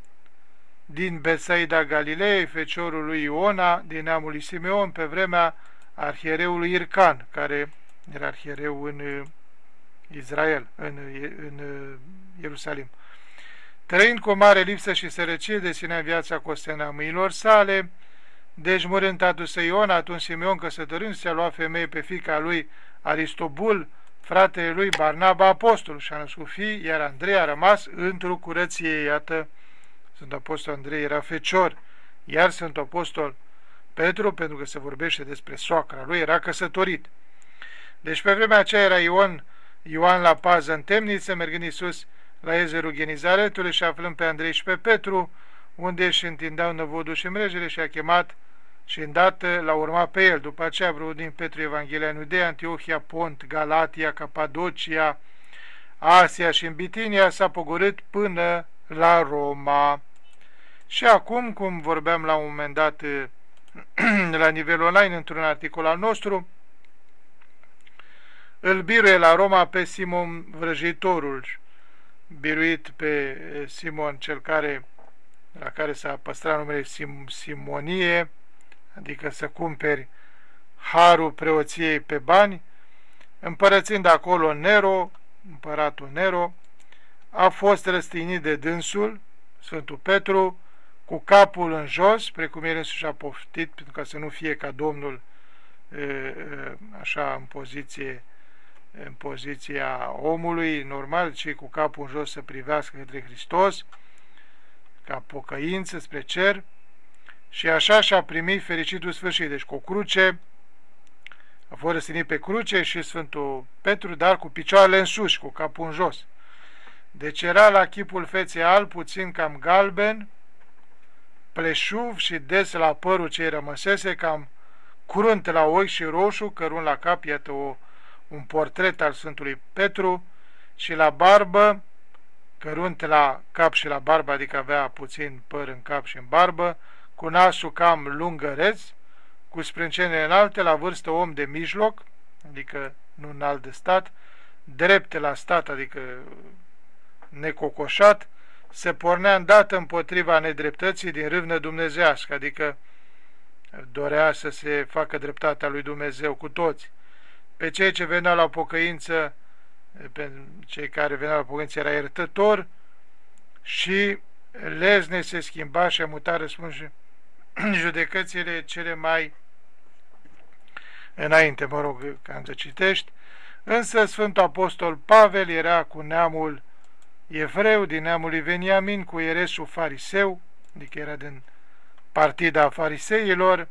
din Betsaida Galilei, feciorul lui Iona, din neamul lui Simeon, pe vremea arhiereului Ircan, care era arhiereu în Israel, în, în Ierusalim. Trăind cu o mare lipsă și sărăcie, deținea viața costenea mâinilor sale, deci murând tatăl său Ion, atunci Simeon, căsătorându-se, a luat femeie pe fiica lui Aristobul, fratele lui Barnaba apostol, și a născut fii, iar Andrei a rămas într-o curăție. Iată, Sfântul Apostol Andrei era fecior, iar Sfântul Apostol Petru, pentru că se vorbește despre soacra lui, era căsătorit. Deci pe vremea aceea era Ion, Ioan la pază în temniță, mergând Iisus la Ezerul Genizaretului și aflând pe Andrei și pe Petru, unde își întindeau năvodul și mrejele, și a chemat și îndată l-a urmat pe el. După aceea a vrut din Petru Evanghelia în Iudeea, Antiohia, Pont, Galatia, Capadocia, Asia și în Bitinia, s-a pogorât până la Roma. Și acum, cum vorbeam la un moment dat la nivel online într-un articol al nostru, îl biruie la Roma pe Simon Vrăjitorul, biruit pe Simon, cel care, la care s-a păstrat numele Sim, Simonie, adică să cumperi harul preoției pe bani, împărățind acolo Nero, împăratul Nero, a fost răstignit de dânsul, Sfântul Petru, cu capul în jos, precum el însuși a poftit, pentru ca să nu fie ca Domnul așa în poziție în poziția omului normal, ci cu capul în jos să privească către Hristos, ca pocăință spre cer, și așa și-a primit fericitul sfârșit. Deci cu o cruce, a fost răstignit pe cruce și Sfântul Petru, dar cu picioarele în sus, cu capul în jos. Deci era la chipul feței alb, puțin cam galben, pleșuv și des la părul ce-i rămăsese, cam crunt la ochi și roșu, cărunt la cap, iată o, un portret al Sfântului Petru, și la barbă, cărunt la cap și la barbă, adică avea puțin păr în cap și în barbă, cu nasul cam lungăreț, cu sprâncenele înalte, la vârstă om de mijloc, adică nu înalt de stat, drept la stat, adică necocoșat, se pornea îndată împotriva nedreptății din râvnă dumnezească, adică dorea să se facă dreptatea lui Dumnezeu cu toți. Pe cei ce veneau la pocăință, pe cei care veneau la pocăință era iertător și lezne se schimba și a mutat răspunsul judecățile cele mai înainte, mă rog, cam să citești. Însă Sfântul Apostol Pavel era cu neamul evreu, din neamul lui Veniamin, cu eresul fariseu, adică era din partida fariseilor,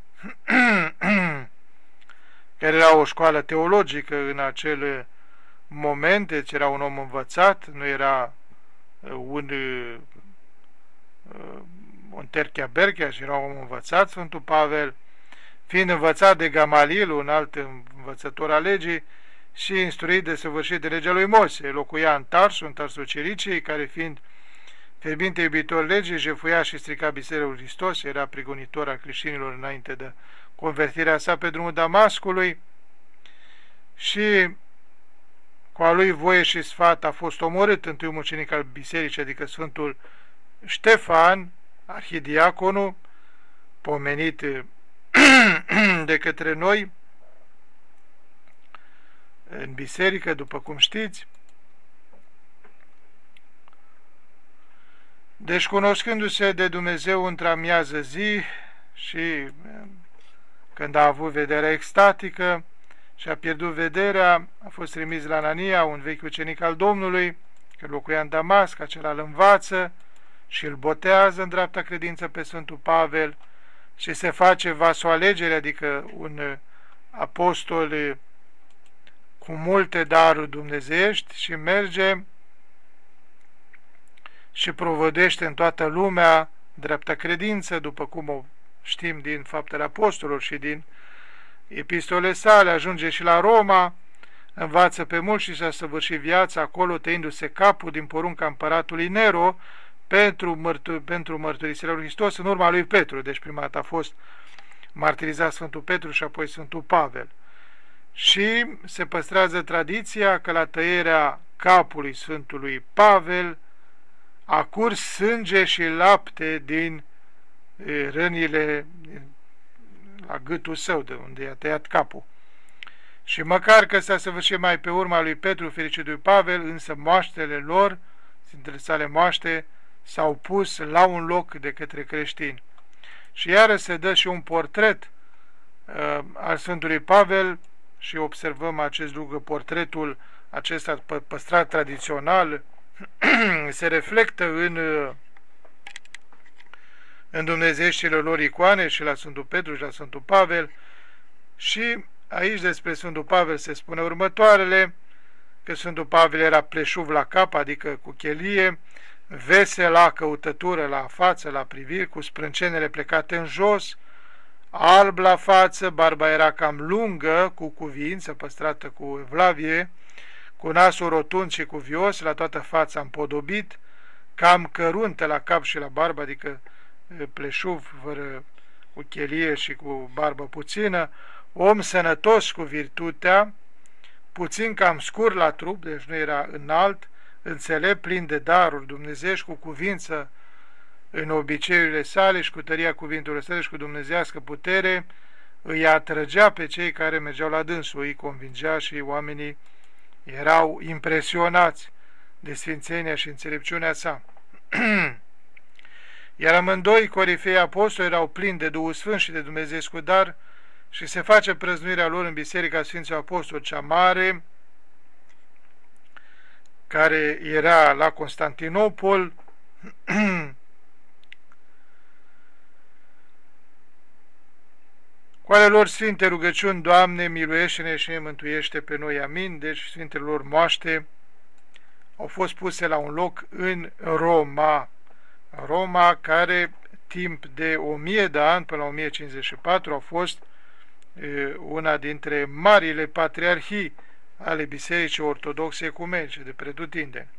care era o școală teologică în acele momente, deci era un om învățat, nu era un, un terchea-berchea, și era un om învățat, Sfântul Pavel, fiind învățat de Gamaliel, un alt învățător al legii, și instruit de săvârșit de legea lui Moise. Locuia în Tarsu, în Tarsul Ciriciei, care fiind fierbinte iubitor legii, jefuia și strica Biserica lui Hristos, era prigonitor al creștinilor înainte de convertirea sa pe drumul Damascului, și cu a lui voie și sfat a fost omorât întâi mucenic al bisericii, adică Sfântul Ștefan, arhidiaconul, pomenit de către noi în biserică, după cum știți. Deci, cunoscându-se de Dumnezeu într-amiază zi și când a avut vederea extatică și a pierdut vederea, a fost trimis la Anania, un vechi ucenic al Domnului, că locuia în Damasc, acela îl învață și îl botează în dreapta credință pe Sfântul Pavel și se face vasoalegere, adică un apostol cu multe daruri dumnezeiești, și merge și provădește în toată lumea dreapta credință, după cum o știm din Faptele Apostolilor și din epistole sale. Ajunge și la Roma, învață pe mulți și s-a săvârșit viața acolo, tăindu-se capul din porunca împăratului Nero pentru, mărtu pentru mărturisirea lui Hristos în urma lui Petru. Deci prima dată a fost martirizat Sfântul Petru și apoi Sfântul Pavel. Și se păstrează tradiția că la tăierea capului Sfântului Pavel a curs sânge și lapte din rănile la gâtul său, de unde i-a tăiat capul. Și măcar că s-a săvârșit mai pe urma lui Petru, fericit lui Pavel, însă moaștele lor, dintre sale moaște, s-au pus la un loc de către creștini. Și iară se dă și un portret uh, al Sfântului Pavel, și observăm acest lucru, portretul acesta păstrat tradițional se reflectă în, în dumnezeieștile lor icoane, și la Sfântul Petru și la Sfântul Pavel. Și aici despre Sfântul Pavel se spune următoarele, că Sfântul Pavel era pleșuv la cap, adică cu chelie, vesel la căutătură, la față, la priviri, cu sprâncenele plecate în jos, alb la față, barba era cam lungă, cu cuvință păstrată cu evlavie, cu nasul rotund și cuvios, la toată fața împodobit, cam căruntă la cap și la barbă, adică pleșuv, fără, cu chelie și cu barbă puțină, om sănătos cu virtutea, puțin cam scur la trup, deci nu era înalt, înțelept, plin de daruri dumnezeiești, cu cuvință în obiceiurile sale și cu tăria cuvintului sale și cu dumnezească putere, îi atrăgea pe cei care mergeau la dânsul, îi convingea și oamenii erau impresionați de sfințenia și înțelepciunea sa. Iar amândoi corifei apostoli erau plini de Duhul Sfânt și de dumnezeescu dar și se face prăznuirea lor în Biserica Sfinților Apostoli cea mare, care era la Constantinopol. Cu ale lor sfinte rugăciuni, Doamne, miluiește-ne și ne mântuiește pe noi, amin. Deci sfintele lor moaște au fost puse la un loc în Roma. Roma, care timp de o mie de ani, până la o mie cincizeci și patru, a fost e, una dintre marile patriarhii ale Bisericii Ortodoxe Ecumenice de pretutindeni.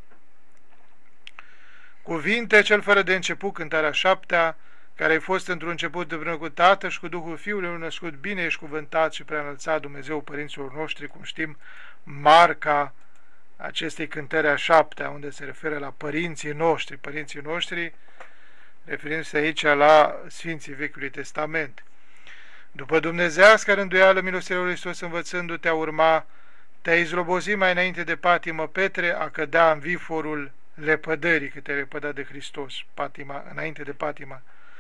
Cuvinte, cel fără de început, cântarea șaptea, care a fost într-un început împreună cu Tatăl și cu Duhul Fiului, un născut bine și cuvântat și preanălțat Dumnezeu părinților noștri, cum știm, marca acestei cântări a șaptea, unde se referă la părinții noștri, părinții noștri, referindu-se aici la Sfinții Vechiului Testament. După dumnezească rânduială, milostivul lui Hristos, învățându-te a urma, te-ai izlobozit mai înainte de patimă, Petre, a cădea în viforul lepădării, cât te-ai lepădat de Hristos, patima, înainte de patima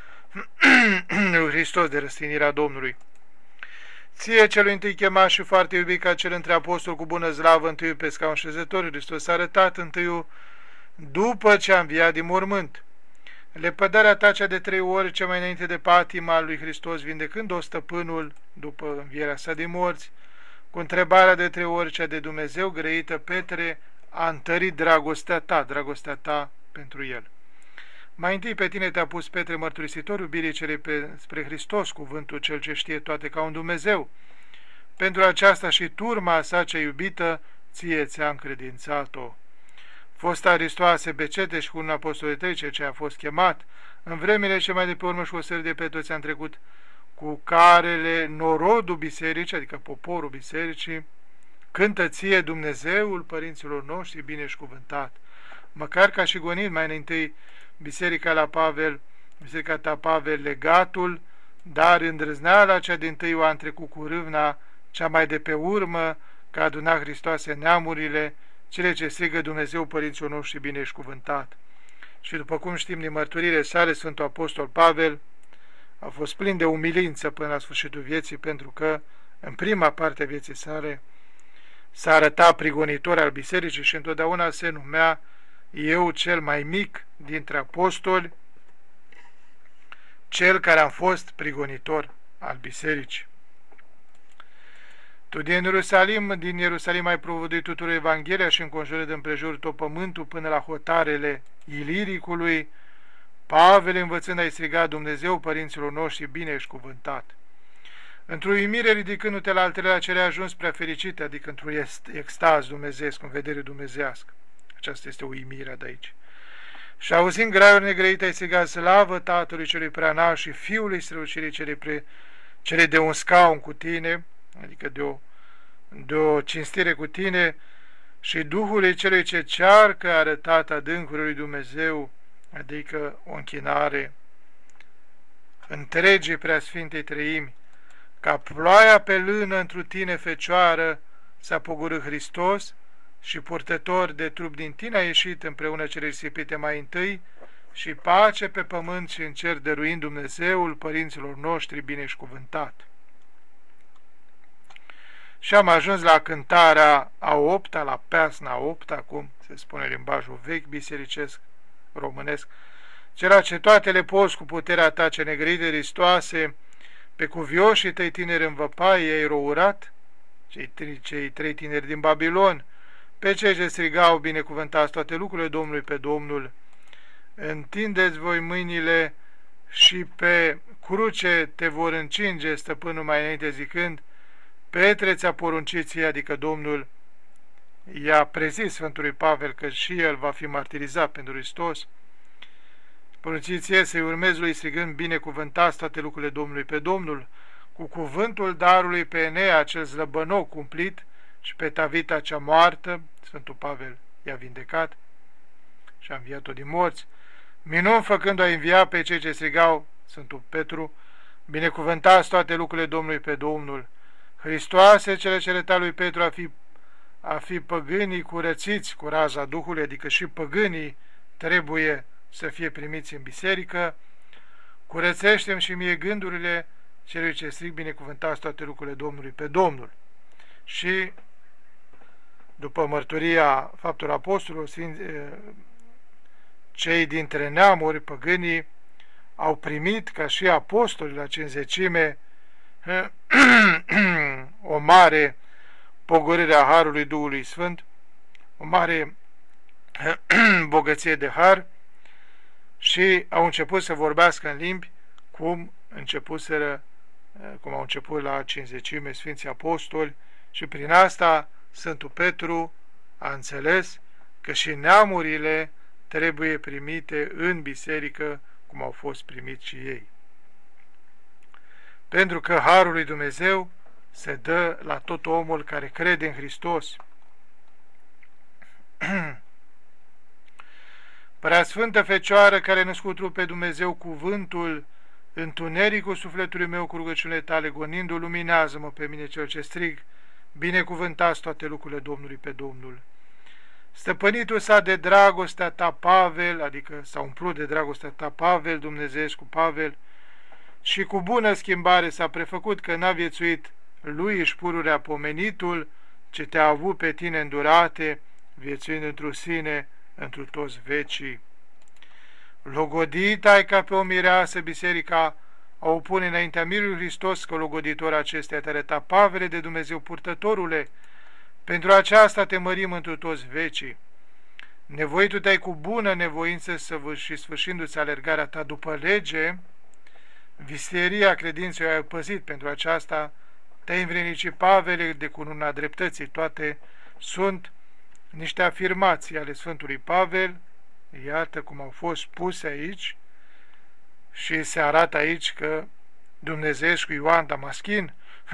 lui Hristos, de răstignirea Domnului. Ție, celui întâi chemat și foarte iubit ca cel între apostoli cu bună slavă, întâiul pe scaun șezător, Hristos s-a arătat întâiul după ce a înviat din mormânt. Lepădarea ta cea de trei ori, cea mai înainte de patima lui Hristos, vindecând-o stăpânul după învierea sa din morți, cu întrebarea de trei ori, cea de Dumnezeu grăită, Petre, a întărit dragostea ta, dragostea ta pentru el. Mai întâi pe tine te-a pus, Petre, mărturisitor iubirii cele pe, spre Hristos, cuvântul cel ce știe toate ca un Dumnezeu. Pentru aceasta și turma sa cea iubită, ție ți-a încredințat-o. Fosta Aristoase Becete și cu un apostol tăi, ce a fost chemat, în vremile ce mai de pe urmă și o serie de pe toți am trecut, cu carele norodul bisericii, adică poporul bisericii, cântă ție Dumnezeul părinților noștri bine și cuvântat. Măcar ca și gonit mai întâi biserica la Pavel, biserica ta Pavel legatul, dar îndrăzneala cea din tâi o a întrecut cu râvna, cea mai de pe urmă, că a adunat Hristoase neamurile, cele ce strigă Dumnezeu părinților noștri bine și cuvântat. Și după cum știm din mărturile sale, Sfântul Apostol Pavel a fost plin de umilință până la sfârșitul vieții, pentru că în prima parte a vieții sale s-a arătat prigonitor al bisericii și întotdeauna se numea eu cel mai mic dintre apostoli, cel care am fost prigonitor al bisericii. Tu din Ierusalim, din Ierusalim ai provăduit tuturor Evanghelia și înconjurat de împrejur tot pământul până la hotarele Iliricului. Pavel, învățând, a-i strigat Dumnezeu părinților noștri bine și cuvântat. Într-o uimire, ridicându-te la altele la cele ajuns prea fericite, adică într-un extaz dumnezeesc, în vedere dumnezească. Aceasta este uimirea de aici. Și auzind graiul negrăit, ai strigat slavă Tatălui celui preanalt și Fiului strălucirii celei, pre, celei de un scaun cu tine, adică de o, de o cinstire cu tine, și Duhului celui ce cearcă arătat adâncului lui Dumnezeu, adică o închinare întregii preasfintei treimi, ca ploaia pe lână întru tine, Fecioară, s-a pogorât Hristos și purtător de trup din tine a ieșit împreună cele risipite mai întâi, și pace pe pământ și în cer dăruind Dumnezeul părinților noștri binecuvântat. Și am ajuns la cântarea a opta, la peasna a opta, cum se spune limbajul vechi bisericesc românesc, cera ce toate le poți cu puterea ta ce negrite ristoase, pe cuvioșii tăi tineri în văpaie ai rourat, cei, cei trei tineri din Babilon, pe cei ce strigau binecuvântați toate lucrurile Domnului pe Domnul, întindeți voi mâinile și pe cruce te vor încinge, stăpânul mai înainte zicând, Petre ți-a poruncit ție, adică Domnul, i-a prezis Sfântului Pavel că și el va fi martirizat pentru Hristos, porunțiți să-i urmezi lui strigând, binecuvântați toate lucrurile Domnului pe Domnul, cu cuvântul darului pe Enea, acel zlăbănoc cumplit, și pe Tavita cea moartă, Sfântul Pavel i-a vindecat și a înviat-o din morți, minuni făcând a învia pe cei ce strigau, Sfântul Petru, binecuvântați toate lucrurile Domnului pe Domnul. Hristoase, cele ce arăta lui Petru a fi, a fi păgânii curățiți cu raza Duhului, adică și păgânii trebuie să fie primiți în biserică, curățește-mi și mie gândurile celui ce strig, binecuvântați toate lucrurile Domnului pe Domnul. Și după mărturia Faptul Apostolilor, cei dintre neamuri, păgânii, au primit ca și apostolii la cincizecime o mare pogorire a Harului Duhului Sfânt, o mare bogăție de har, și au început să vorbească în limbi cum începuseră, cum au început la cincizecime Sfinții Apostoli, și prin asta Sfântul Petru a înțeles că și neamurile trebuie primite în biserică cum au fost primiți și ei. Pentru că harul lui Dumnezeu se dă la tot omul care crede în Hristos. Preasfântă Fecioară, care a născut trup pe Dumnezeu cuvântul, întunericul sufletului meu cu rugăciunile tale, gonindu-l, luminează-mă pe mine cel ce strig, binecuvântați toate lucrurile Domnului pe Domnul. Stăpânitul s-a de dragostea ta, Pavel, adică s-a umplut de dragostea ta, Pavel, dumnezeescu Pavel, și cu bună schimbare s-a prefăcut că n-a viețuit lui își pururea pomenitul, ce te-a avut pe tine îndurate, viețuind într-o sine, întru toți vecii. Logodit ai ca pe o mireasă biserica a o pune înaintea mirului Hristos, că logoditor acestea te arăta, Pavele de Dumnezeu purtătorule, pentru aceasta te mărim întru toți vecii. Nevoitul te-ai cu bună nevoință și sfârșindu-ți alergarea ta după lege, visteria credinței ai păzit, pentru aceasta te-ai învrednicit, Pavele, de cununa dreptății. Toate sunt niște afirmații ale Sfântului Pavel, iată cum au fost puse aici, și se arată aici că Dumnezeescu Ioan Damaschin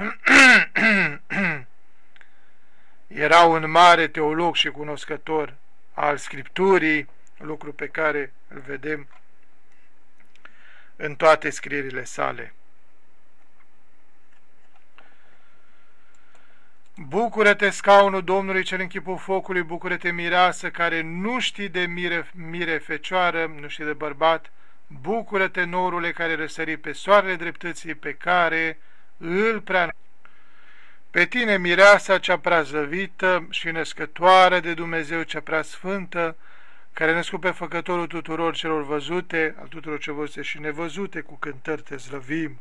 era un mare teolog și cunoscător al Scripturii, lucru pe care îl vedem în toate scrierile sale. Bucură-te, scaunul Domnului cel în chipul focului, bucură-te, mireasă, care nu știi de mire, mire fecioară, nu știi de bărbat, bucură-te, norule care răsări pe soarele dreptății, pe care îl prea... Pe tine, mireasa cea prea zăvită și născătoare de Dumnezeu, cea prea sfântă, care născut pe Făcătorul tuturor celor văzute, al tuturor celor văzute și nevăzute, cu cântări te slăvim.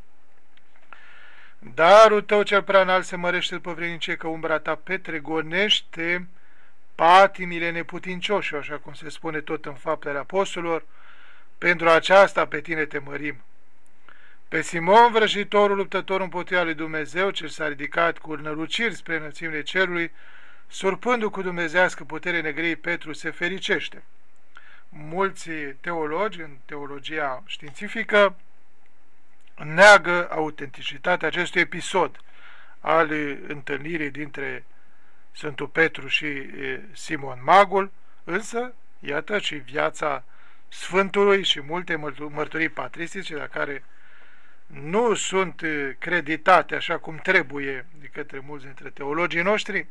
Darul tău cel prea înalt se mărește după vrednicie, că umbra ta petregonește patimile neputincioși, așa cum se spune tot în Faptele Apostolilor. Pentru aceasta pe tine te mărim. Pe Simon, vrăjitorul luptător împotriva lui Dumnezeu, cel s-a ridicat cu năluciri spre înălțimile cerului, surpându cu dumnezească putere negrii, Petru se fericește. Mulți teologi, în teologia științifică, neagă autenticitatea acestui episod al întâlnirii dintre Sfântul Petru și Simon Magul, însă, iată, și viața Sfântului și multe mărturii patristice, la care nu sunt creditate așa cum trebuie de către mulți dintre teologii noștri,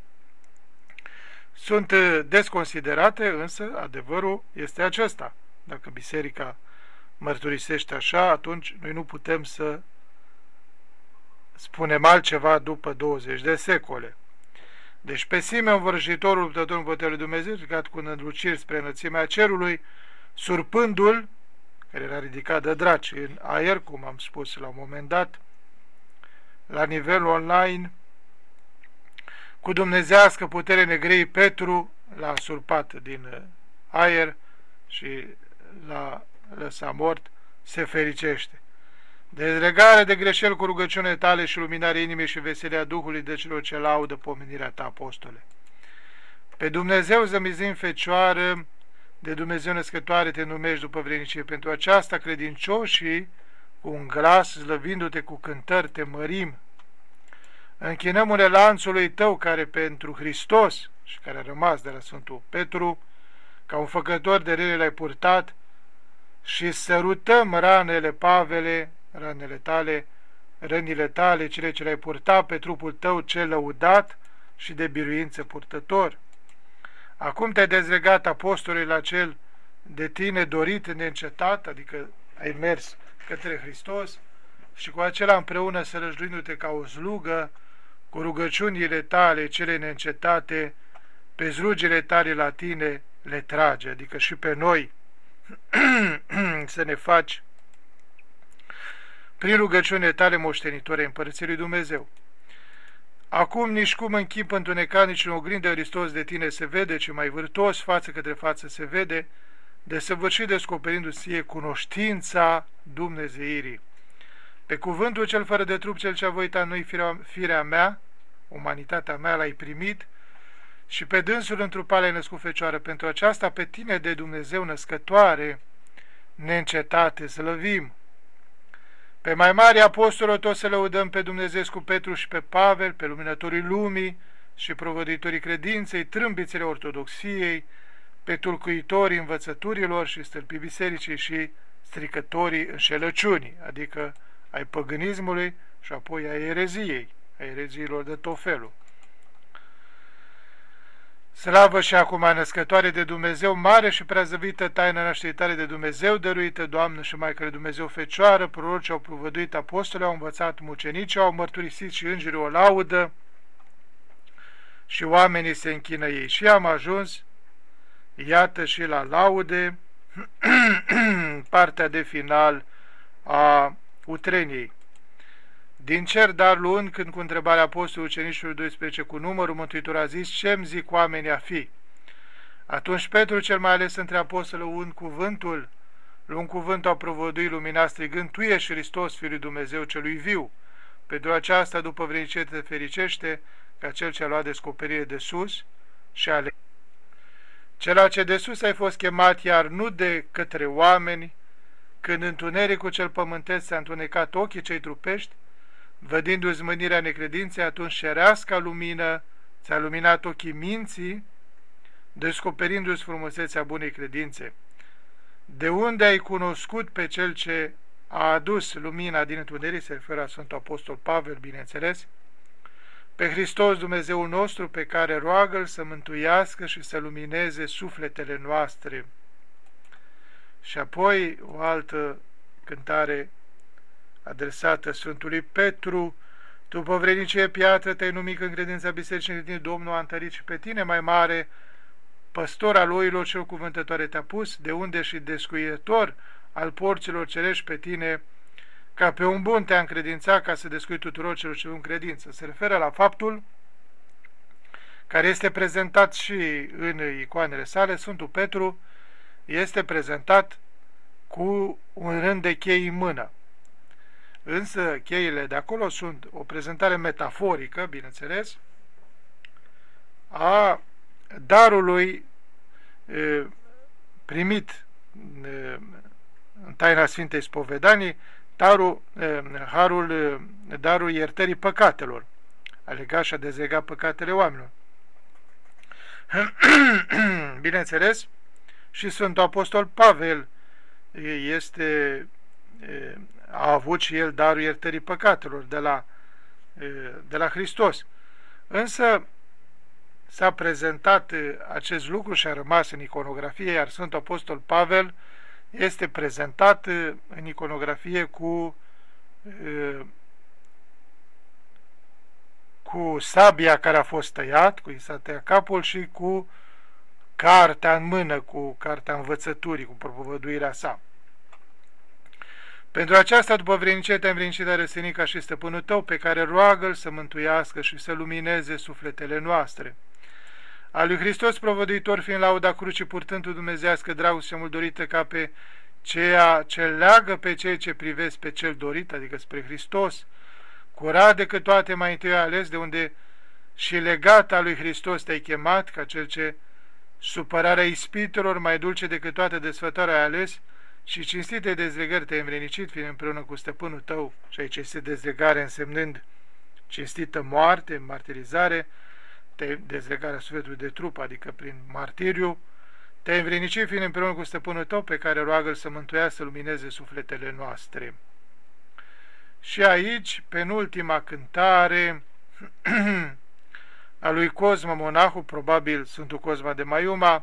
sunt desconsiderate, însă adevărul este acesta. Dacă biserica mărturisește așa, atunci noi nu putem să spunem altceva după douăzeci de secole. Deci pe Simeon, vrăjitorul luptător împotriva lui Dumnezeu, ridicat cu năluciri spre înălțimea cerului, surpându-l, care era ridicat de draci în aer, cum am spus la un moment dat, la nivel online, cu dumnezească putere negrei, Petru l-a surpat din aer și l-a lăsat mort, se fericește. Dezlegare de greșeli cu rugăciune tale și luminarea inimii și veselia Duhului de celor ce laudă pomenirea ta, apostole. Pe Dumnezeu zămizim, Fecioară, de Dumnezeu născătoare te numești după vrednicie. Pentru aceasta credincioșii, cu un glas, slăvindu-te cu cântări, te mărim. Închinăm-ne lanțului tău, care pentru Hristos, și care a rămas de la Sfântul Petru, ca un făcător de rele l-ai purtat, și sărutăm ranele, Pavele, ranele tale, rănile tale, cele ce le-ai purtat pe trupul tău cel lăudat și de biruință purtător. Acum te-ai dezlegat, apostolului, la cel de tine dorit neîncetat, adică ai mers către Hristos, și cu acela împreună sărăjduindu-te ca o slugă, cu rugăciunile tale cele neîncetate, pe zrugile tale la tine le trage, adică și pe noi să ne faci prin rugăciunile tale moștenitori ai Împărăției lui Dumnezeu. Acum nici cum în chip întunecat, nici în oglindă Hristos de tine se vede, ci mai vârtos, față către față se vede, desăvârșit descoperindu-ți cunoștința Dumnezeirii. Pe cuvântul cel fără de trup, cel ce a voit în noi firea, firea mea, umanitatea mea, l-ai primit, și pe dânsul întrupat l-ai născut, Fecioară. Pentru aceasta pe tine de Dumnezeu născătoare, neîncetate slăvim. Pe mai mari apostolul tot să lăudăm pe Dumnezeu cu Petru și pe Pavel, pe luminătorii lumii și provăduitorii credinței, trâmbițele ortodoxiei, pe tulcuitorii învățăturilor și stâlpii bisericii și stricătorii înșelăciunii, adică ai păgânismului și apoi ai ereziei, ai ereziilor de tot felul. Slavă și acum născătoare de Dumnezeu, mare și preazăvită taină nașteritare de Dumnezeu, dăruită, Doamnă și Maică lui Dumnezeu Fecioară, prorocii au provăduit, apostolii au învățat, mucenicii au mărturisit și îngerii o laudă și oamenii se închină ei. Și am ajuns, iată, și la laude, partea de final a utreniei. Din cer, dar luând, când cu întrebarea apostolului ucenicilor doisprezece cu numărul, Mântuitorul a zis, ce-mi zic oamenii a fi? Atunci Petru, cel mai ales între apostoli, luând cuvântul, luând cuvântul, a provăduit lumina strigând, tu ești Hristos, Fiul lui Dumnezeu celui viu. Pentru aceasta, după vrednicie, te fericește ca cel ce a luat descoperire de sus și ale. Cela ce de sus ai fost chemat, iar nu de către oameni, când întunericul cel pământesc ți-a întunecat ochii cei trupești, vădindu-ți mânirea necredinței, atunci cereasca lumină ți-a luminat ochii minții, descoperindu-ți frumusețea bunei credințe. De unde ai cunoscut pe cel ce a adus lumina din întuneric, se referă la Sfântul Apostol Pavel, bineînțeles, pe Hristos Dumnezeul nostru, pe care roagă-L să mântuiască și să lumineze sufletele noastre. Și apoi o altă cântare adresată Sfântului Petru, tu, pe vrednicie piatră, te-ai numit în credința bisericii în tine, Domnul a întărit și pe tine, mai mare, păstor al oilor cel cuvântătoare te-a pus, de unde și descuietor al porților cerești pe tine, ca pe un bun te-a încredințat ca să descui tuturor celor ce în credință. Se referă la faptul care este prezentat și în icoanele sale. Sfântul Petru este prezentat cu un rând de chei în mână. Însă cheile de acolo sunt o prezentare metaforică, bineînțeles, a darului e, primit e, în taina Sfintei Spovedanii, darul, e, harul, e, darul iertării păcatelor, a legat și a dezlegat păcatele oamenilor. Bineînțeles, și Sfântul Apostol Pavel este, a avut și el darul iertării păcatelor de la, de la Hristos. Însă s-a prezentat acest lucru și a rămas în iconografie, iar Sfântul Apostol Pavel este prezentat în iconografie cu cu sabia care a fost tăiat, cu i s-a tăiat capul și cu cartea în mână, cu cartea învățăturii, cu propovăduirea sa. Pentru aceasta, după vrednicie, te-ai învrednicit de răsenic ca și stăpânul tău, pe care roagă-L să mântuiască și să lumineze sufletele noastre. A lui Hristos provăduitor, fiind lauda crucii, purtând dumnezească dragoste mult dorită ca pe ceea ce leagă pe cei ce privesc pe cel dorit, adică spre Hristos, curat decât toate mai întâi ales, de unde și legat al lui Hristos te-ai chemat, ca cel ce supărarea ispitelor mai dulce decât toată desfătarea ai ales, și cinstite dezlegări te-ai învrednicit, fiind împreună cu stăpânul tău. Și aici este dezlegare însemnând cinstită moarte, martirizare, dezlegarea sufletului de trup, adică prin martiriu. Te-ai învrednicit, fiind împreună cu stăpânul tău, pe care roagă-l să mântuiască, să lumineze sufletele noastre. Și aici, penultima cântare a lui Cosma monahul, probabil Sfântul Cosma de Maiuma,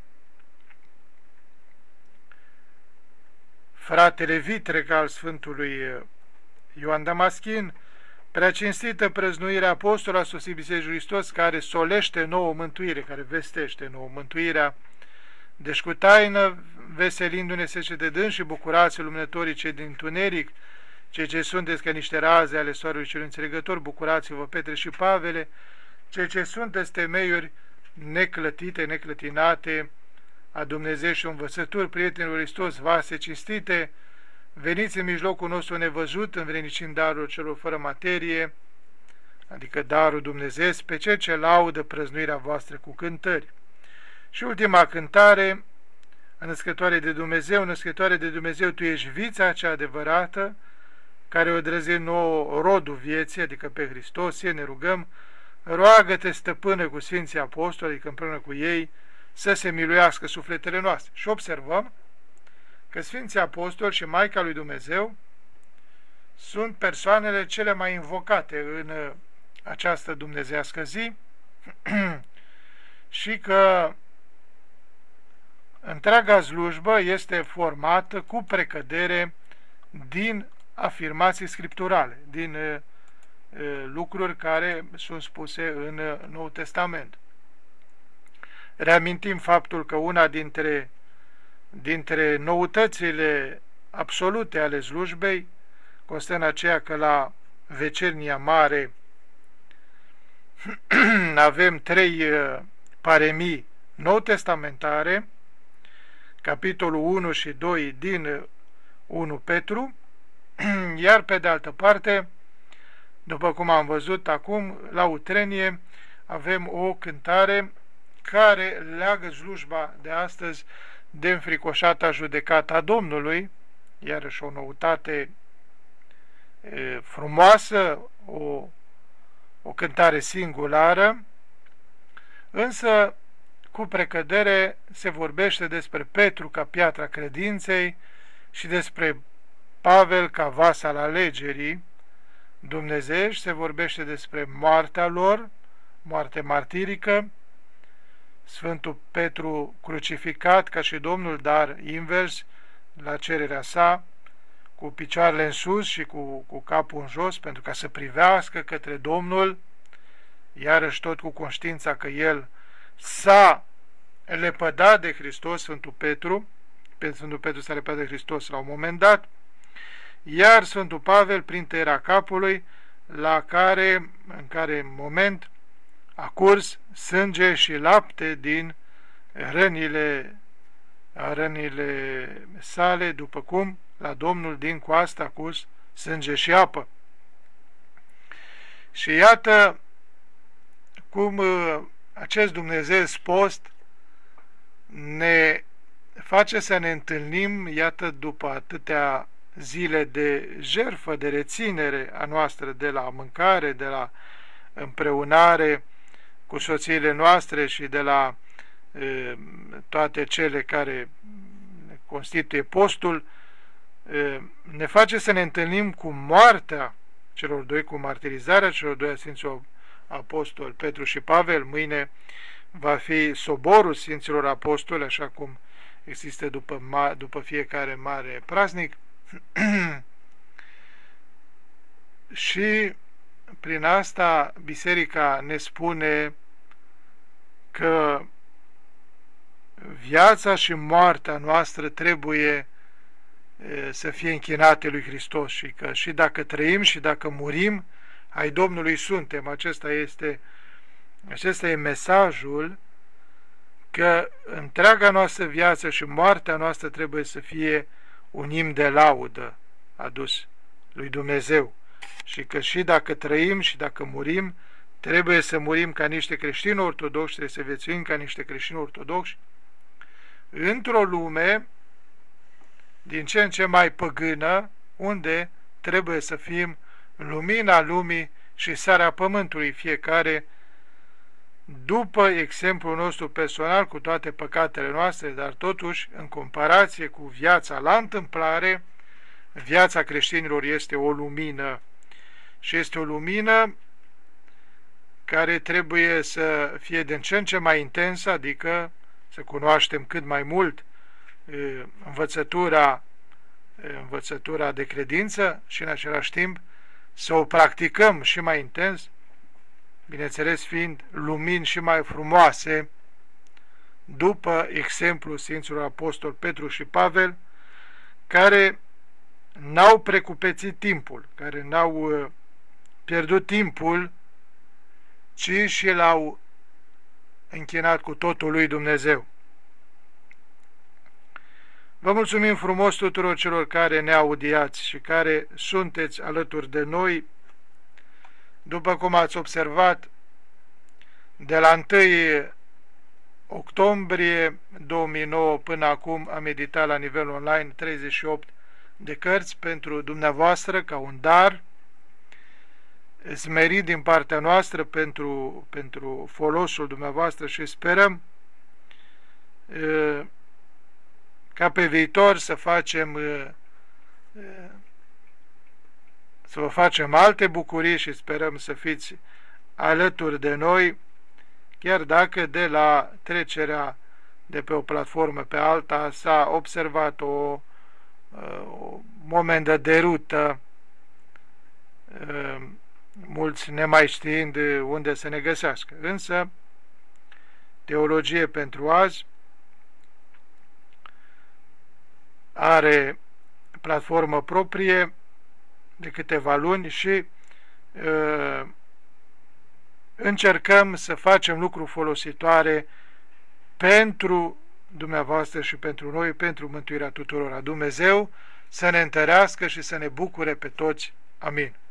fratele vitreg al Sfântului Ioan Damaschin, prea cinstită prăznuirea apostolului, a sosit Bisericii Hristos, care solește nouă mântuire, care vestește nouă mântuirea, deci cu taină, veselindu-ne sece de dâns și bucurați luminătorii cei din tuneric, cei ce sunteți ca niște raze ale soarelui cel înțelegător, bucurați-vă, Petre și Pavele, cei ce sunteți temeiuri neclătite, neclătinate, a Dumnezeu și învățături, prietenilor Hristos, vase cinstite, veniți în mijlocul nostru nevăzut, învrednicind darul celor fără materie, adică darul Dumnezeu, pe cel ce laudă prăznuirea voastră cu cântări. Și ultima cântare, născătoare de Dumnezeu, născătoare de Dumnezeu, tu ești vița cea adevărată, care o drăzie nouă rodul vieții, adică pe Hristos, ne rugăm, roagă-te, stăpână, cu Sfinții Apostoli, adică împreună cu ei, să se miluiască sufletele noastre. Și observăm că Sfinții Apostoli și Maica lui Dumnezeu sunt persoanele cele mai invocate în această dumnezeiască zi și că întreaga slujbă este formată cu precădere din afirmații scripturale, din uh, lucruri care sunt spuse în Noul Testament. Reamintim faptul că una dintre, dintre noutățile absolute ale slujbei constă în aceea că la Vecernia Mare avem trei paremii nou-testamentare, capitolul unu și doi din unu Petru, iar pe de altă parte, după cum am văzut acum, la utrenie avem o cântare care leagă slujba de astăzi de înfricoșata judecată a Domnului, iarăși o noutate e, frumoasă, o, o cântare singulară, însă cu precădere se vorbește despre Petru ca piatra credinței și despre Pavel ca vas al alegerii dumnezeiești, se vorbește despre moartea lor, moarte martirică, Sfântul Petru crucificat ca și Domnul, dar invers, la cererea sa, cu picioarele în sus și cu, cu capul în jos, pentru ca să privească către Domnul, iarăși tot cu conștiința că el s-a lepădat de Hristos, Sfântul Petru, pe Sfântul Petru s-a lepădat de Hristos la un moment dat, iar Sfântul Pavel prin tăierea capului, la care, în care moment a curs sânge și lapte din rănile, rănile sale, după cum la Domnul din coastă a curs sânge și apă. Și iată cum acest Dumnezeu post ne face să ne întâlnim, iată, după atâtea zile de jertfă, de reținere a noastră de la mâncare, de la împreunare cu soțiile noastre și de la e, toate cele care constituie postul, e, ne face să ne întâlnim cu moartea celor doi, cu martirizarea celor doi Sfinților Apostoli, Petru și Pavel. Mâine va fi soborul Sfinților Apostoli, așa cum există după, după fiecare mare praznic. Și prin asta Biserica ne spune că viața și moartea noastră trebuie să fie închinate lui Hristos și că și dacă trăim și dacă murim, ai Domnului suntem. Acesta este, acesta e mesajul, că întreaga noastră viață și moartea noastră trebuie să fie un imn de laudă adus lui Dumnezeu și că și dacă trăim și dacă murim, trebuie să murim ca niște creștini ortodoxi, trebuie să viețuim ca niște creștini ortodoxi într-o lume din ce în ce mai păgână, unde trebuie să fim lumina lumii și sarea pământului, fiecare după exemplul nostru personal, cu toate păcatele noastre, dar totuși, în comparație cu viața la întâmplare, viața creștinilor este o lumină și este o lumină care trebuie să fie din ce în ce mai intensă, adică să cunoaștem cât mai mult învățătura, învățătura de credință și în același timp să o practicăm și mai intens, bineînțeles fiind lumini și mai frumoase, după exemplul Sfinților Apostol Petru și Pavel, care n-au precupețit timpul, care n-au pierdut timpul, ci și l-au închinat cu totul lui Dumnezeu. Vă mulțumim frumos tuturor celor care ne audiați și care sunteți alături de noi. După cum ați observat, de la întâi octombrie două mii nouă până acum am editat la nivel online treizeci și opt de cărți pentru dumneavoastră ca un dar smerit din partea noastră pentru, pentru folosul dumneavoastră și sperăm ca pe viitor să facem să vă facem alte bucurii și sperăm să fiți alături de noi, chiar dacă de la trecerea de pe o platformă pe alta s-a observat o, o moment de derută, mulți nemai știind unde să ne găsească. Însă, Teologie pentru azi are platformă proprie de câteva luni și uh, încercăm să facem lucruri folositoare pentru dumneavoastră și pentru noi, pentru mântuirea tuturora. Dumnezeu să ne întărească și să ne bucure pe toți. Amin.